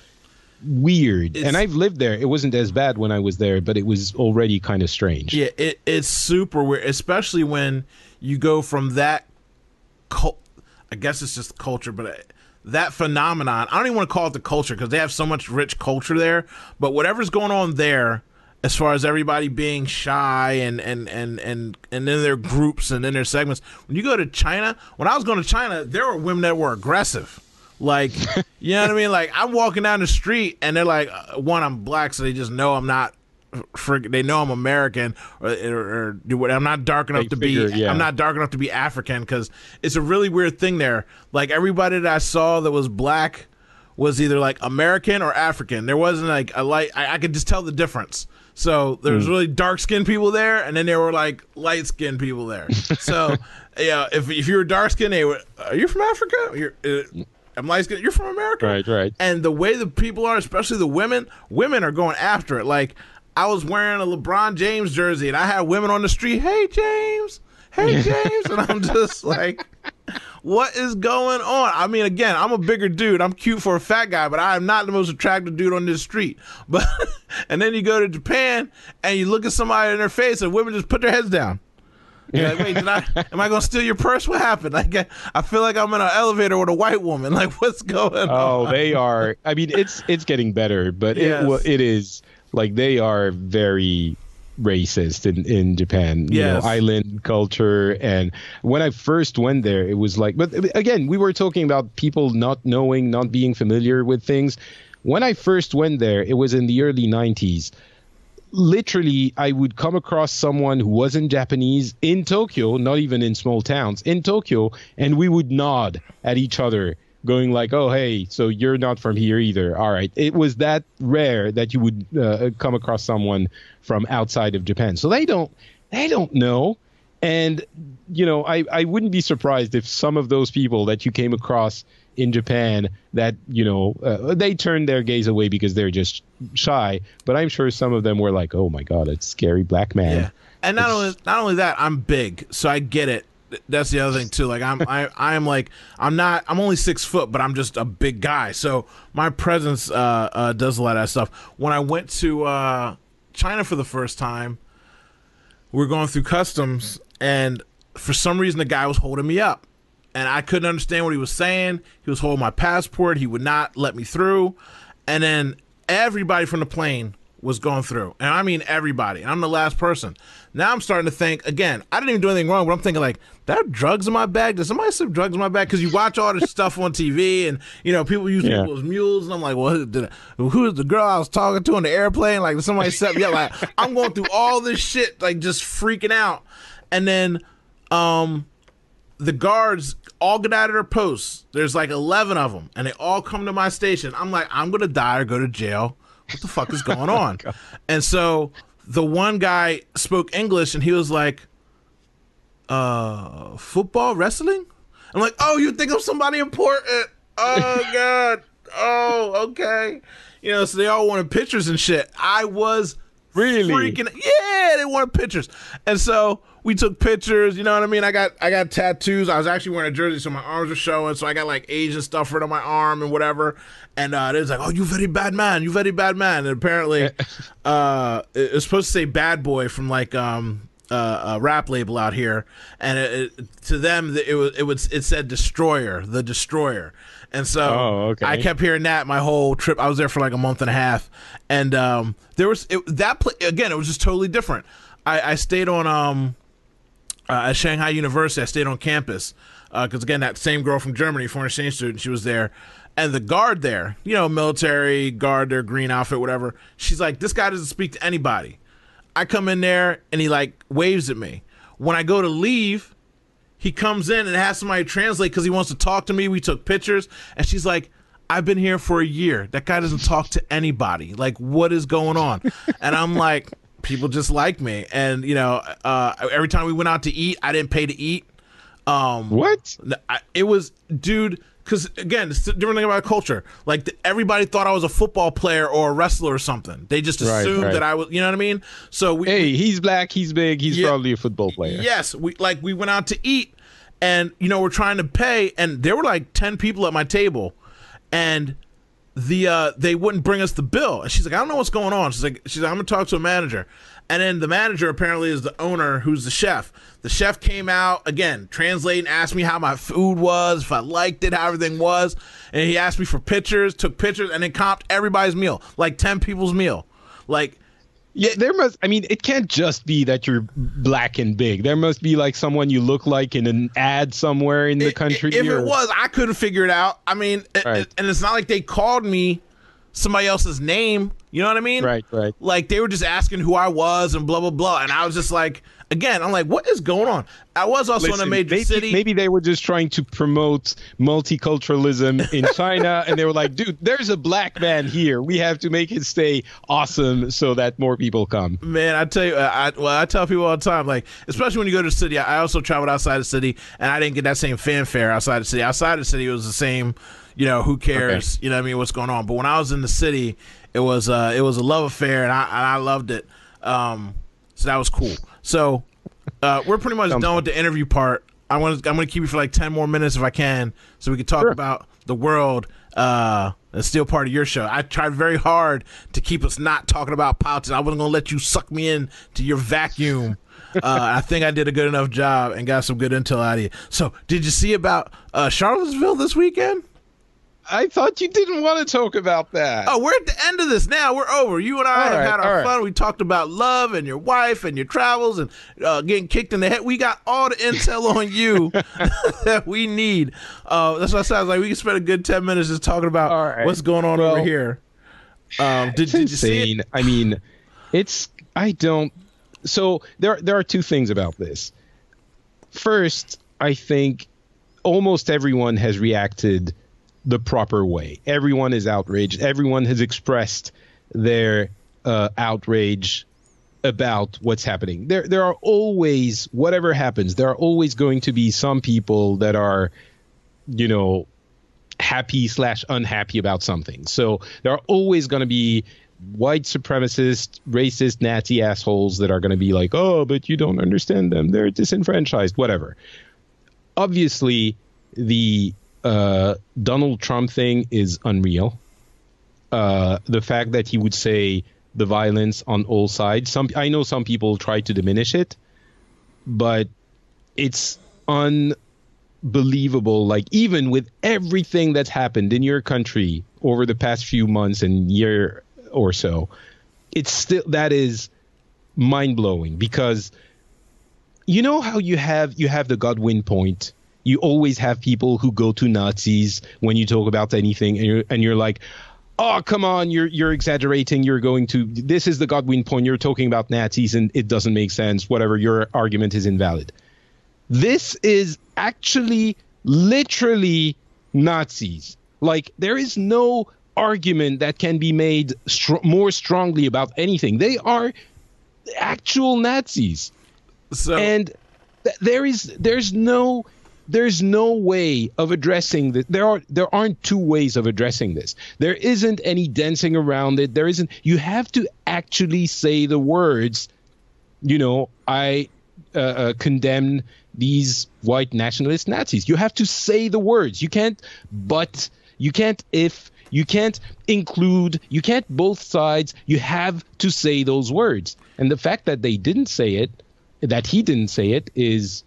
weird. It's, and I've lived there. It wasn't as bad when I was there, but it was already kind of strange. Yeah, it, it's super weird, especially when you go from that cult, I guess it's just culture, but that phenomenon, I don't even want to call it the culture because they have so much rich culture there, but whatever's going on there, as far as everybody being shy and, and, and, and, and in their groups and in their segments. When you go to China, when I was going to China, there were women that were aggressive. Like, you know what I mean? Like, I'm walking down the street and they're like, uh, one, I'm black, so they just know I'm not, for, they know I'm American, or, or, or I'm not dark enough they to figure, be, yeah. I'm not dark enough to be African, because it's a really weird thing there. Like, everybody that I saw that was black was either like American or African. There wasn't like a light. I, I could just tell the difference. So there was mm. really dark skinned people there, and then there were like light skinned people there. So yeah, if if you were dark skinned, they were, are you from Africa? You're, uh, I'm light skinned. You're from America, right? Right. And the way the people are, especially the women, women are going after it. Like I was wearing a LeBron James jersey, and I had women on the street. Hey James, hey James, and I'm just like, what is going on? I mean, again, I'm a bigger dude. I'm cute for a fat guy, but I am not the most attractive dude on this street. But and then you go to Japan and you look at somebody in their face, and women just put their heads down. You're like, wait, did I? Am I gonna steal your purse? What happened? Like, I feel like I'm in an elevator with a white woman. Like, what's going oh, on? Oh, they are. I mean, it's it's getting better, but yes. it it is like they are very racist in, in Japan, you yes. know, island culture. And when I first went there, it was like, but again, we were talking about people not knowing, not being familiar with things. When I first went there, it was in the early nineties. Literally, I would come across someone who wasn't Japanese in Tokyo, not even in small towns, in Tokyo, and we would nod at each other, going like, oh, hey, so you're not from here either. All right. It was that rare that you would uh, come across someone from outside of Japan. So they don't they don't know. And, you know, I, I wouldn't be surprised if some of those people that you came across in Japan that, you know, uh, they turned their gaze away because they're just shy. But I'm sure some of them were like, oh, my God, it's scary black man. Yeah. And not only not only that, I'm big, so I get it. That's the other thing too. Like I'm, I, I am like, I'm not, I'm only six foot, but I'm just a big guy. So my presence uh, uh, does a lot of that stuff. When I went to uh, China for the first time, we were going through customs, and for some reason the guy was holding me up, and I couldn't understand what he was saying. He was holding my passport. He would not let me through, and then everybody from the plane was going through, and I mean everybody, and I'm the last person. Now I'm starting to think, again, I didn't even do anything wrong, but I'm thinking like, there are drugs in my bag? Did somebody slip drugs in my bag? Because you watch all this stuff on T V, and, you know, people use yeah. people as mules, and I'm like, well, did I, who is the girl I was talking to on the airplane? Like, did somebody set me up? Like, I'm going through all this shit, like, just freaking out. And then um, the guards all get out of their posts. There's like eleven of them, and they all come to my station. I'm like, I'm going to die or go to jail. What the fuck is going on? Oh, and so the one guy spoke English, and he was like, uh, football, wrestling? I'm like, oh, you think I'm somebody important? Oh, God. Oh, okay. You know, so they all wanted pictures and shit. I was really freaking, yeah, they wanted pictures. And so we took pictures, you know what I mean? I got I got tattoos. I was actually wearing a jersey, so my arms were showing. So I got like Asian stuff right on my arm and whatever. And uh, it was like, oh, you very bad man, you very bad man. And apparently, uh, it was supposed to say bad boy from like um, uh, a rap label out here. And it, it, to them, it was it was it said destroyer, the destroyer. And so oh, okay. I kept hearing that my whole trip. I was there for like a month and a half, and um, there was it, that pl- again. It was just totally different. I, I stayed on um, uh, at Shanghai University. I stayed on campus because uh, again, that same girl from Germany, foreign exchange student, she was there, and the guard there, you know, military guard, their green outfit, whatever. She's like, this guy doesn't speak to anybody. I come in there and he like waves at me. When I go to leave, he comes in and has somebody translate because he wants to talk to me. We took pictures, and she's like, I've been here for a year. That guy doesn't talk to anybody. Like, what is going on? And I'm like, people just like me. And, you know, uh, every time we went out to eat, I didn't pay to eat. Um, what? I, it was, dude, because, again, it's a different thing about culture. Like, the, everybody thought I was a football player or a wrestler or something. They just assumed right, right. that I was, you know what I mean? So we, Hey, we, he's black, he's big, he's yeah, probably a football player. Yes. We like, we went out to eat, and, you know, we're trying to pay, and there were like ten people at my table, and the uh, they wouldn't bring us the bill. And she's like, I don't know what's going on. She's like, she's like, I'm going to talk to a manager. And then the manager apparently is the owner, who's the chef. The chef came out, again, translating, asked me how my food was, if I liked it, how everything was. And he asked me for pictures, took pictures, and then comped everybody's meal, like ten people's meal. Like, yeah, there must, I mean, it can't just be that you're black and big. There must be like someone you look like in an ad somewhere in the it, country. If or... it was, I couldn't figure it out. I mean, right. it, and it's not like they called me somebody else's name. You know what I mean? Right, right. Like, they were just asking who I was and blah, blah, blah. And I was just like, again, I'm like, what is going on? I was also Listen, in a major maybe, city. Maybe they were just trying to promote multiculturalism in China, and they were like, dude, there's a black man here. We have to make it stay awesome so that more people come. Man, I tell you, I well, I tell people all the time, like, especially when you go to the city. I also traveled outside the city, and I didn't get that same fanfare outside the city. Outside the city, it was the same, you know, who cares? Okay. You know what I mean? What's going on? But when I was in the city, it was uh, it was a love affair, and I and I loved it. Um, so that was cool. So uh, we're pretty much done fun. with the interview part. I want I'm going to keep you for like ten more minutes if I can, so we can talk sure. about the world. Uh, it's still part of your show. I tried very hard to keep us not talking about politics. I wasn't going to let you suck me in to your vacuum. uh, I think I did a good enough job and got some good intel out of you. So, did you see about uh, Charlottesville this weekend? I thought you didn't want to talk about that. Oh, we're at the end of this now. We're over. You and I all have right, had our right. fun. We talked about love and your wife and your travels and uh, getting kicked in the head. We got all the intel on you that we need. Uh, that's what I said. I was like, we can spend a good ten minutes just talking about right. what's going on well, over here. Um, did, it's did insane. you see it? I mean, it's I don't. So there there are two things about this. First, I think almost everyone has reacted the proper way. Everyone is outraged. Everyone has expressed their uh, outrage about what's happening. There, there are always, whatever happens, there are always going to be some people that are, you know, happy slash unhappy about something. So there are always going to be white supremacist, racist, Nazi assholes that are going to be like, oh, but you don't understand them. They're disenfranchised, whatever. Obviously, the Uh, Donald Trump thing is unreal. Uh, the fact that he would say the violence on all sides. Some I know some people try to diminish it, but it's unbelievable. Like, even with everything that's happened in your country over the past few months and year or so, it's still that is mind blowing, because you know how you have you have the Godwin point. You always have people who go to Nazis when you talk about anything, and you're, and you're like, oh, come on, you're you're exaggerating. You're going to this is the Godwin point. You're talking about Nazis and it doesn't make sense. Whatever, your argument is invalid. This is actually literally Nazis. Like, there is no argument that can be made str- more strongly about anything. They are actual Nazis. So, and th- there is there's no. There's no way of addressing this. There are there aren't two ways of addressing this. There isn't any dancing around it. There isn't. You have to actually say the words. You know, I uh, uh, condemn these white nationalist Nazis. You have to say the words. You can't but. You can't if. You can't include. You can't both sides. You have to say those words. And the fact that they didn't say it, that he didn't say it, is,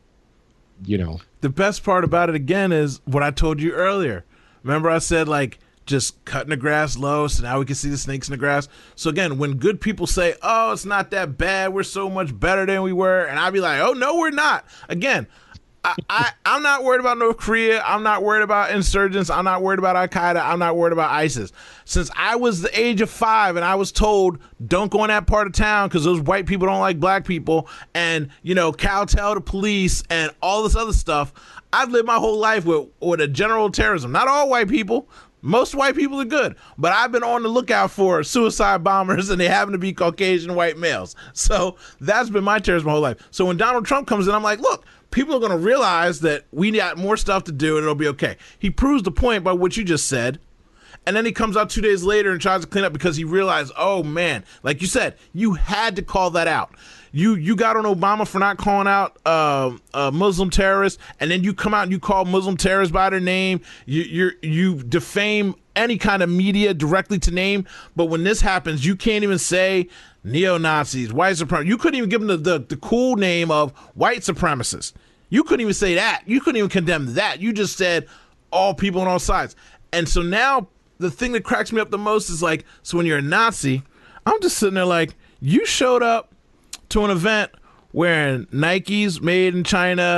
you know. The best part about it, again, is what I told you earlier. Remember I said, like, just cutting the grass low so now we can see the snakes in the grass? So, again, when good people say, oh, it's not that bad, we're so much better than we were, and I'd be like, oh, no, we're not. Again, I, I, I'm not worried about North Korea. I'm not worried about insurgents. I'm not worried about Al-Qaeda. I'm not worried about ISIS. Since I was the age of five and I was told, don't go in that part of town because those white people don't like black people, and, you know, kowtow to police and all this other stuff, I've lived my whole life with, with a general terrorism. Not all white people. Most white people are good, but I've been on the lookout for suicide bombers, and they happen to be Caucasian white males. So that's been my terrorism my whole life. So when Donald Trump comes in, I'm like, look, people are going to realize that we got more stuff to do and it'll be okay. He proves the point by what you just said. And then he comes out two days later and tries to clean up because he realized, oh, man, like you said, you had to call that out. You you got on Obama for not calling out uh, uh, Muslim terrorists, and then you come out and you call Muslim terrorists by their name. You you're, you defame any kind of media directly to name. But when this happens, you can't even say neo-Nazis, white supremacists. You couldn't even give them the, the, the cool name of white supremacists. You couldn't even say that. You couldn't even condemn that. You just said all people on all sides. And so now the thing that cracks me up the most is like, so when you're a Nazi, I'm just sitting there like, you showed up to an event wearing Nikes made in China,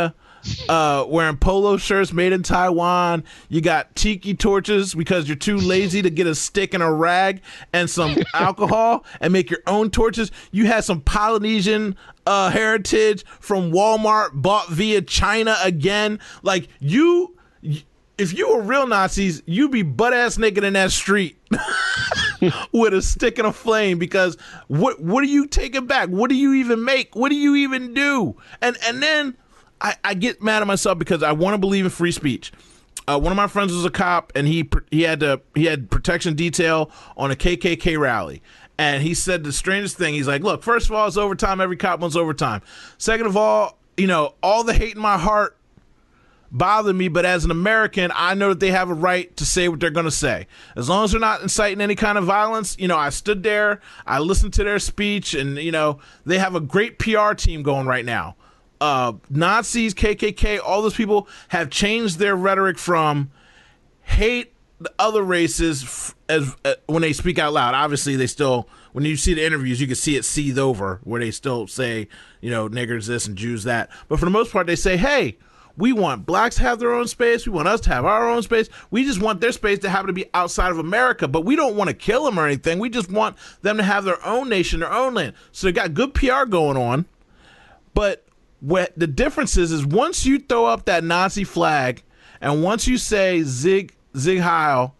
uh, wearing polo shirts made in Taiwan. You got tiki torches because you're too lazy to get a stick and a rag and some alcohol and make your own torches. You had some Polynesian uh, heritage from Walmart bought via China again. Like you, if you were real Nazis, you'd be butt ass naked in that street. With a stick and a flame, because what what are you taking back? What do you even make? What do you even do? And and then I, I get mad at myself because I want to believe in free speech. Uh, one of my friends was a cop, and he he had to he had protection detail on a K K K rally. And he said the strangest thing. He's like, look, first of all, it's overtime. Every cop wants overtime. Second of all, you know, all the hate in my heart bother me, but as an American, I know that they have a right to say what they're going to say. As long as they're not inciting any kind of violence, you know, I stood there, I listened to their speech, and, you know, they have a great P R team going right now. Uh, Nazis, K K K, all those people have changed their rhetoric from hate the other races f- as uh, when they speak out loud. Obviously, they still, when you see the interviews, you can see it seethe over where they still say, you know, niggers this and Jews that. But for the most part, they say, hey, we want blacks to have their own space. We want us to have our own space. We just want their space to happen to be outside of America, but we don't want to kill them or anything. We just want them to have their own nation, their own land. So they got good P R going on. But what the difference is, is once you throw up that Nazi flag and once you say Zig, Zig Heil,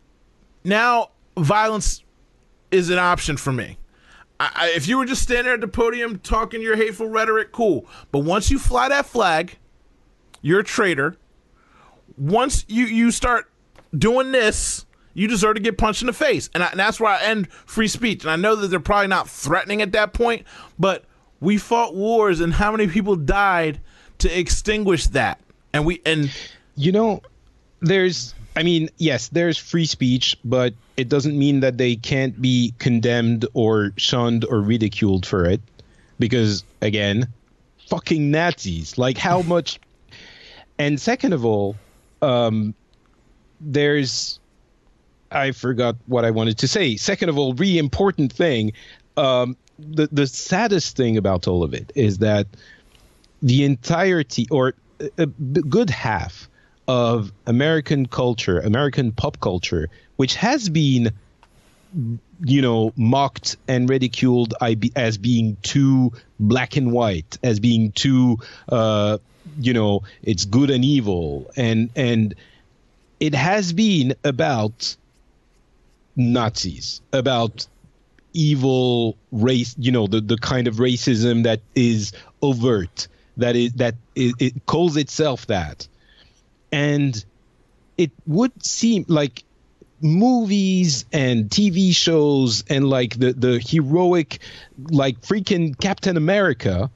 now violence is an option for me. I, I, if you were just standing there at the podium talking your hateful rhetoric, cool. But once you fly that flag, you're a traitor. Once you, you start doing this, you deserve to get punched in the face. And, I, and that's where I end free speech. And I know that they're probably not threatening at that point, but we fought wars and how many people died to extinguish that? And we and you know, there's I mean, yes, there's free speech, but it doesn't mean that they can't be condemned or shunned or ridiculed for it. Because again, fucking Nazis. Like how much. And second of all, um, there's, I forgot what I wanted to say. Second of all, really important thing, um, the, the saddest thing about all of it is that the entirety or a, a good half of American culture, American pop culture, which has been, you know, mocked and ridiculed as being too black and white, as being too, uh, you know, it's good and evil. And and it has been about Nazis, about evil race, you know, the, the kind of racism that is overt, that is that it, it calls itself that. And it would seem like movies and T V shows and like the, the heroic, like freaking Captain America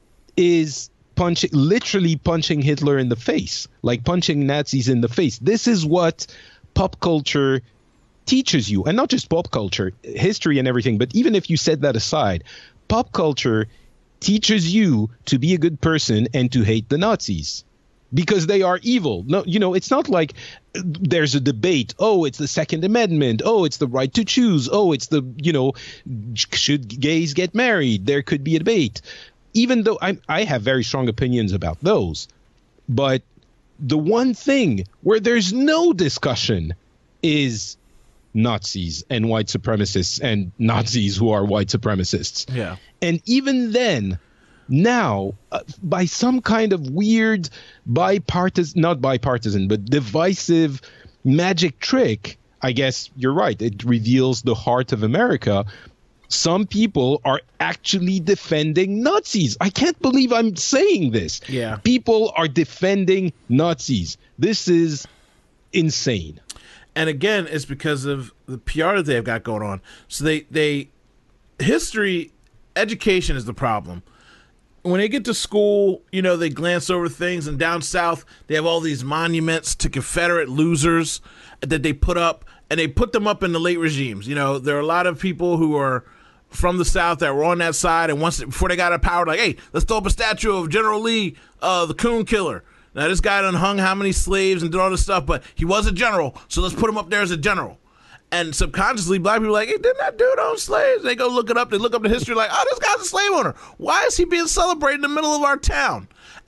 is punching, literally punching Hitler in the face, like punching Nazis in the face. This is what pop culture teaches you, and not just pop culture, history and everything. But even if you set that aside, pop culture teaches you to be a good person and to hate the Nazis. Because they are evil. No, you know, it's not like there's a debate. Oh, it's the Second Amendment. Oh, it's the right to choose. Oh, it's the, you know, should gays get married? There could be a debate. Even though I, I have very strong opinions about those. But the one thing where there's no discussion is Nazis and white supremacists and Nazis who are white supremacists. Yeah. And even then, now, uh, by some kind of weird bipartisan, not bipartisan, but divisive magic trick, I guess you're right. It reveals the heart of America. Some people are actually defending Nazis. I can't believe I'm saying this. Yeah. People are defending Nazis. This is insane. And again, it's because of the P R that they've got going on. So they, they history, education is the problem. When they get to school, you know, they glance over things, and down south, they have all these monuments to Confederate losers that they put up, and they put them up in the late regimes. You know, there are a lot of people who are from the South that were on that side, and once before they got out of power, like, hey, let's throw up a statue of General Lee, uh, the Coon Killer. Now, this guy done hung how many slaves and did all this stuff, but he was a general, so let's put him up there as a general. And subconsciously, black people are like, hey, didn't that dude own slaves? They go look it up. They look up the history like, oh, this guy's a slave owner. Why is he being celebrated in the middle of our town?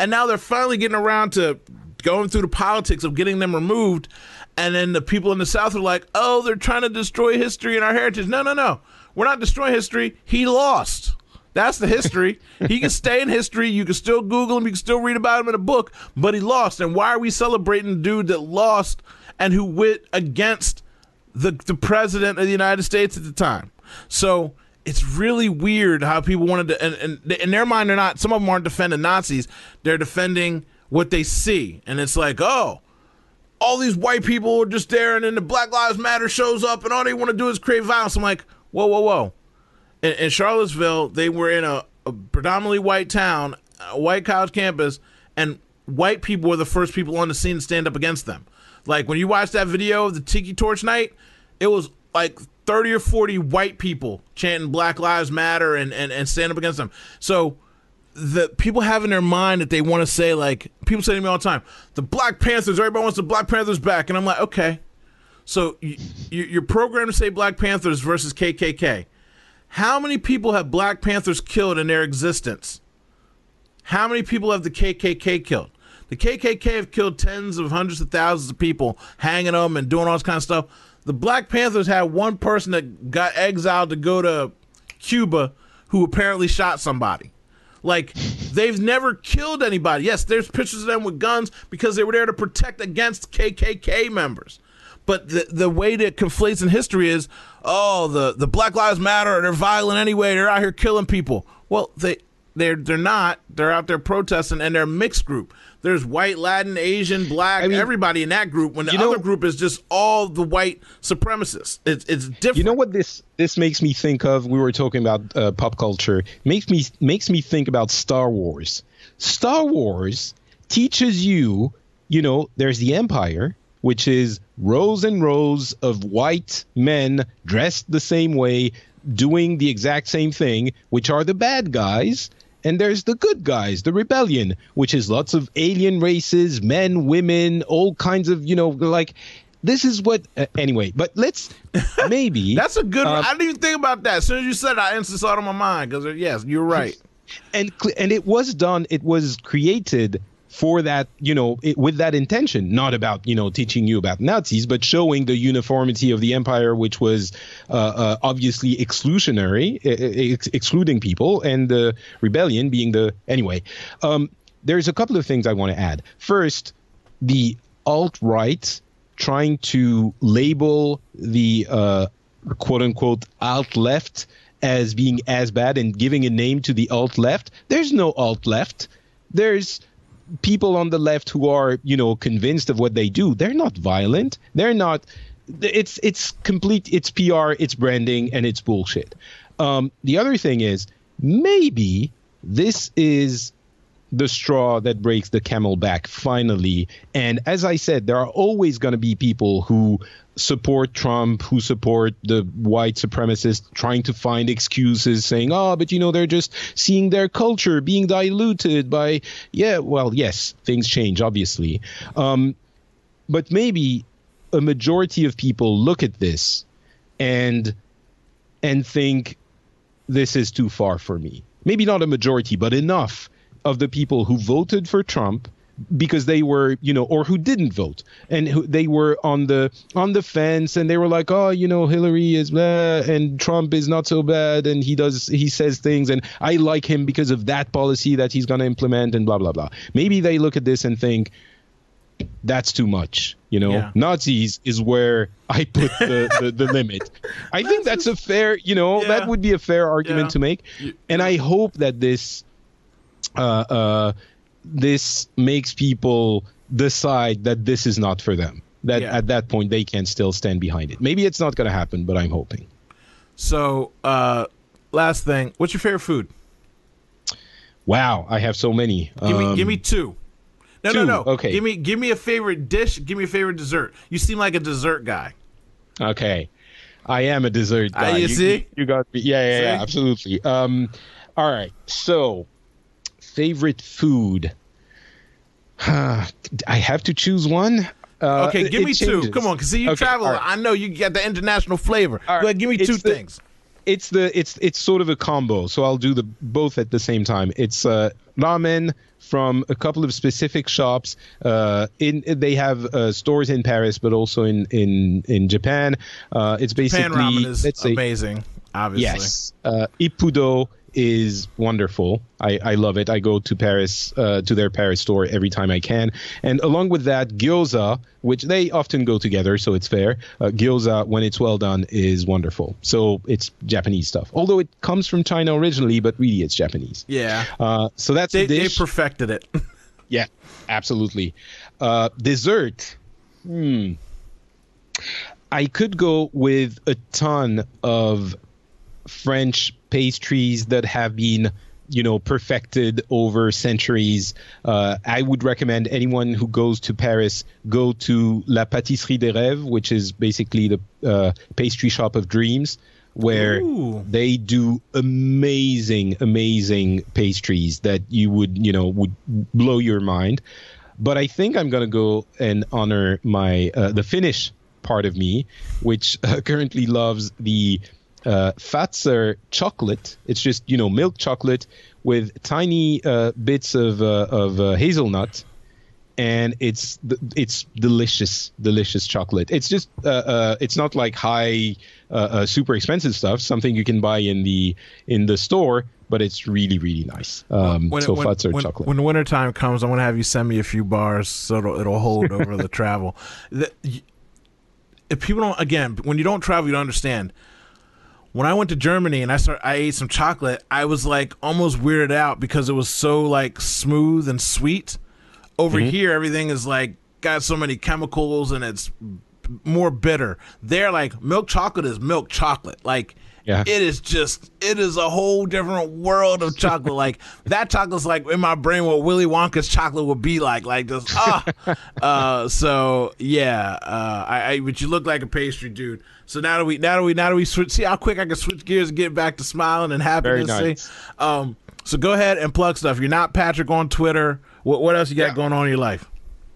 And now they're finally getting around to going through the politics of getting them removed. And then the people in the South are like, oh, they're trying to destroy history and our heritage. No, no, no. We're not destroying history. He lost. That's the history. He can stay in history. You can still Google him. You can still read about him in a book. But he lost. And why are we celebrating the dude that lost and who went against the, the president of the United States at the time? So it's really weird how people wanted to, and, and in their mind, they're not, some of them aren't defending Nazis. They're defending what they see. And it's like, oh, all these white people are just there, and then the Black Lives Matter shows up, and all they want to do is create violence. I'm like, whoa, whoa, whoa. In, in Charlottesville, they were in a, a predominantly white town, a white college campus, and white people were the first people on the scene to stand up against them. Like, when you watch that video of the Tiki Torch night, it was like thirty or forty white people chanting Black Lives Matter and, and, and stand up against them. So the people have in their mind that they want to say, like, people say to me all the time, the Black Panthers, everybody wants the Black Panthers back. And I'm like, okay. So you, you're programmed to say Black Panthers versus K K K. How many people have Black Panthers killed in their existence? How many people have the K K K killed? The K K K have killed tens of hundreds of thousands of people, hanging them and doing all this kind of stuff. The Black Panthers had one person that got exiled to go to Cuba who apparently shot somebody. Like, they've never killed anybody. Yes, there's pictures of them with guns because they were there to protect against K K K members. But the the way that conflates in history is, oh, the, the Black Lives Matter, they're violent anyway, they're out here killing people. Well, they, they're, they're not. They're out there protesting, and they're a mixed group. There's white, Latin, Asian, black, I mean, everybody in that group, when the other know, group is just all the white supremacists. It's it's different. You know what this this makes me think of? We were talking about uh, pop culture. Makes me makes me think about Star Wars. Star Wars teaches you, you know, there's the Empire, which is rows and rows of white men dressed the same way, doing the exact same thing, which are the bad guys. And there's the good guys, the rebellion, which is lots of alien races, men, women, all kinds of, you know, like, this is what, uh, anyway, but let's maybe. That's a good uh, one. I didn't even think about that. As soon as you said it, I instantly saw it on my mind, because, yes, you're right. And, and it was done, it was created for that, you know, it, with that intention, not about, you know, teaching you about Nazis, but showing the uniformity of the empire, which was uh, uh, obviously exclusionary, ex- excluding people, and the rebellion being the, anyway. Um, there's a couple of things I want to add. First, the alt-right trying to label the uh, quote-unquote alt-left as being as bad and giving a name to the alt-left. There's no alt-left. There's people on the left who are, you know, convinced of what they do. They're not violent. They're not. It's it's complete. It's P R. It's branding, and it's bullshit. Um, the other thing is, maybe this is the straw that breaks the camel back finally. And as I said, there are always going to be people who support Trump, who support the white supremacists, trying to find excuses, saying, oh, but, you know, they're just seeing their culture being diluted by, yeah, well, yes, things change, obviously. Um, but maybe a majority of people look at this and and think this is too far for me. Maybe not a majority, but enough of the people who voted for Trump because they were, you know, or who didn't vote, and who, they were on the on the fence, and they were like, oh, you know, Hillary is blah, and Trump is not so bad, and he does he says things, and I like him because of that policy that he's going to implement, and blah blah blah. Maybe they look at this and think that's too much, you know. Yeah. Nazis is where I put the, the, the limit. I think that's a fair, you know, yeah. that would be a fair argument yeah. to make, and I hope that this. Uh, uh, this makes people decide that this is not for them. That yeah. at that point they can still stand behind it. Maybe it's not going to happen, but I'm hoping. So, uh, last thing, what's your favorite food? Wow, I have so many. Give me, um, give me two. No, two. no, no. Okay. Give me, give me a favorite dish. Give me a favorite dessert. You seem like a dessert guy. Okay, I am a dessert guy. Uh, you, you see? You, you got me. Yeah, yeah, see? yeah, absolutely. Um, all right, so. Favorite food. I have to choose one. Uh, okay, give me two. Come on, because see, you okay, travel. Right. I know you got the international flavor. All right. Go ahead, give me two the, things. it's the it's it's sort of a combo. So I'll do the both at the same time. It's uh, ramen from a couple of specific shops. Uh, in they have uh, stores in Paris, but also in in in Japan. Uh, it's basically Japan ramen is let's say, amazing. Obviously, yes. Uh, Ippudo is wonderful. I, I love it. I go to Paris, uh, to their Paris store every time I can. And along with that, gyoza, which they often go together, so it's fair. Uh, gyoza, when it's well done, is wonderful. So it's Japanese stuff. Although it comes from China originally, but really it's Japanese. Yeah. Uh, so that's they, a dish. they perfected it. Yeah, absolutely. Uh, dessert. Hmm. I could go with a ton of French pastries that have been, you know, perfected over centuries. Uh, I would recommend anyone who goes to Paris go to La Pâtisserie des Rêves, which is basically the uh, pastry shop of dreams, where Ooh. they do amazing, amazing pastries that you would, you know, would blow your mind. But I think I'm going to go and honor my uh, the Finnish part of me, which uh, currently loves the Uh, Fazer chocolate. It's just, you know, milk chocolate with tiny uh, bits of uh, of uh, hazelnut, and it's it's delicious, delicious chocolate. It's just uh, uh, it's not like high, uh, uh, super expensive stuff. Something you can buy in the in the store, but it's really really nice. Um, when, so when, Fazer when, chocolate. When the winter time comes, I'm gonna have you send me a few bars so it'll, it'll hold over the travel. The, if people don't, again, when you don't travel, you don't understand. When I went to Germany and I start, I ate some chocolate, I was like almost weirded out because it was so like smooth and sweet. Over mm-hmm. here, everything is like got so many chemicals and it's more bitter. There, like milk chocolate is milk chocolate. Like yeah. it is just, it is a whole different world of chocolate. Like that chocolate's like in my brain what Willy Wonka's chocolate would be like. Like just ah. uh, so yeah, uh, I, I but you look like a pastry dude. So now that we now that we now that we switch, see how quick I can switch gears and get back to smiling and happiness. Very nice. Um, so go ahead and plug stuff. You're not Patrick on Twitter. What what else you got yeah. going on in your life?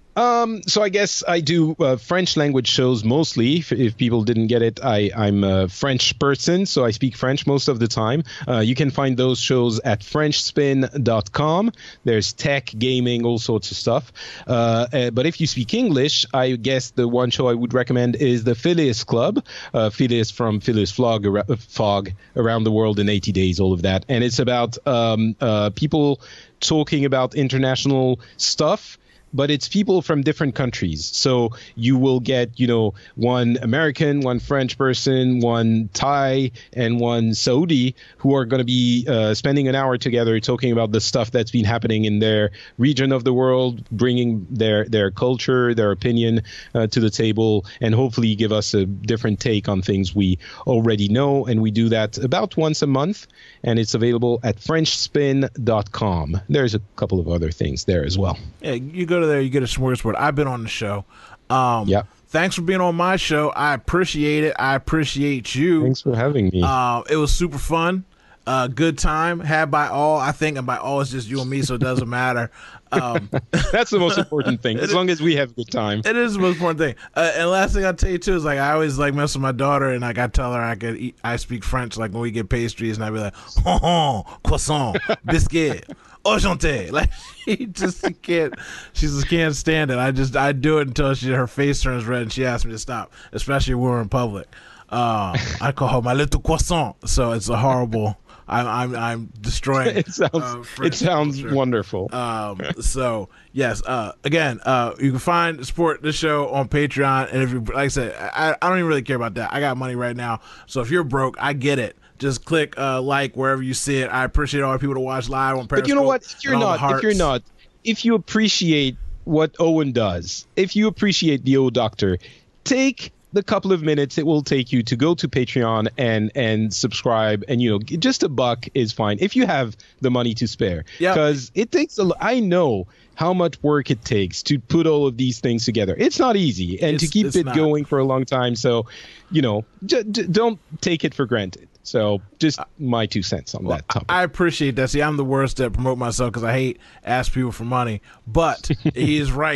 Um, so I guess I do uh, French language shows mostly. If, if people didn't get it, I, I'm a French person, so I speak French most of the time. Uh, you can find those shows at french spin dot com. There's tech, gaming, all sorts of stuff. Uh, uh, but if you speak English, I guess the one show I would recommend is the Phileas Club. Uh, Phileas from Phileas Fogg, uh, Fogg, Around the World in eighty days, all of that. And it's about um, uh, people talking about international stuff. But it's people from different countries. So you will get, you know, one American, one French person, one Thai, and one Saudi who are going to be uh, spending an hour together talking about the stuff that's been happening in their region of the world, bringing their, their culture, their opinion uh, to the table, and hopefully give us a different take on things we already know. And we do that about once a month, and it's available at french spin dot com. There's a couple of other things there as well. Yeah, you go to there, you get a smorgasbord. I've been on the show. Um, yeah. Thanks for being on my show. I appreciate it. I appreciate you. Thanks for having me. Uh, it was super fun. Uh, good time had by all. I think, and by all, it's just you and me, so it doesn't matter. Um, That's the most important thing. As long as we have a good time, it is the most important thing. Uh, and last thing I'll tell you too is like I always like mess with my daughter, and like I tell her I could eat. I speak French. Like when we get pastries, and I be like, "Oh, oh croissant, biscuit." Enchanté. Like she just she can't she just can't stand it. I just I do it until she her face turns red and she asks me to stop, especially when we're in public. Uh, I call her my little croissant. So it's a horrible. I'm I'm I'm destroying. It sounds uh, it sounds culture. Wonderful. Um, so yes. Uh, again, uh, you can find support this show on Patreon, and if you like I said, I I don't even really care about that. I got money right now, so if you're broke, I get it. Just click uh, like wherever you see it. I appreciate all the people to watch live on Periscope. But you know what? If you're not, if you're not, if you appreciate what Owen does, if you appreciate the O Doctor, take the couple of minutes it will take you to go to Patreon and and subscribe, and you know, just a buck is fine if you have the money to spare. Yeah. Because it takes a. I know how much work it takes to put all of these things together. It's not easy, and it's, to keep it not. going for a long time. So, you know, j- j- don't take it for granted. So just my two cents on well, that topic. I appreciate that. See, I'm the worst at promote myself because I hate ask people for money. But he is right.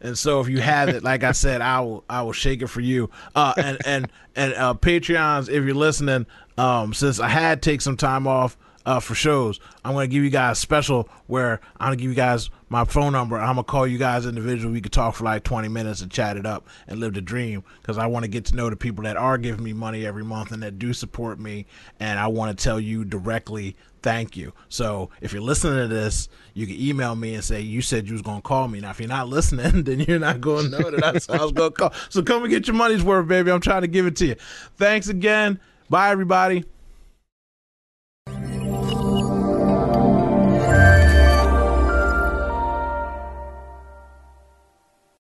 And so if you have it, like I said, I will I will shake it for you. Uh, and and and uh, Patreons, if you're listening, um, since I had to take some time off uh, for shows, I'm gonna give you guys special where I'm gonna give you guys my phone number. I'm gonna call you guys individually. We could talk for like twenty minutes and chat it up and live the dream, because I want to get to know the people that are giving me money every month and that do support me, and I want to tell you directly thank you. So if you're listening to this, you can email me and say you said you was gonna call me. Now if you're not listening, then you're not gonna know that that's I was gonna call. So come and get your money's worth, baby. I'm trying to give it to you. Thanks again. Bye everybody.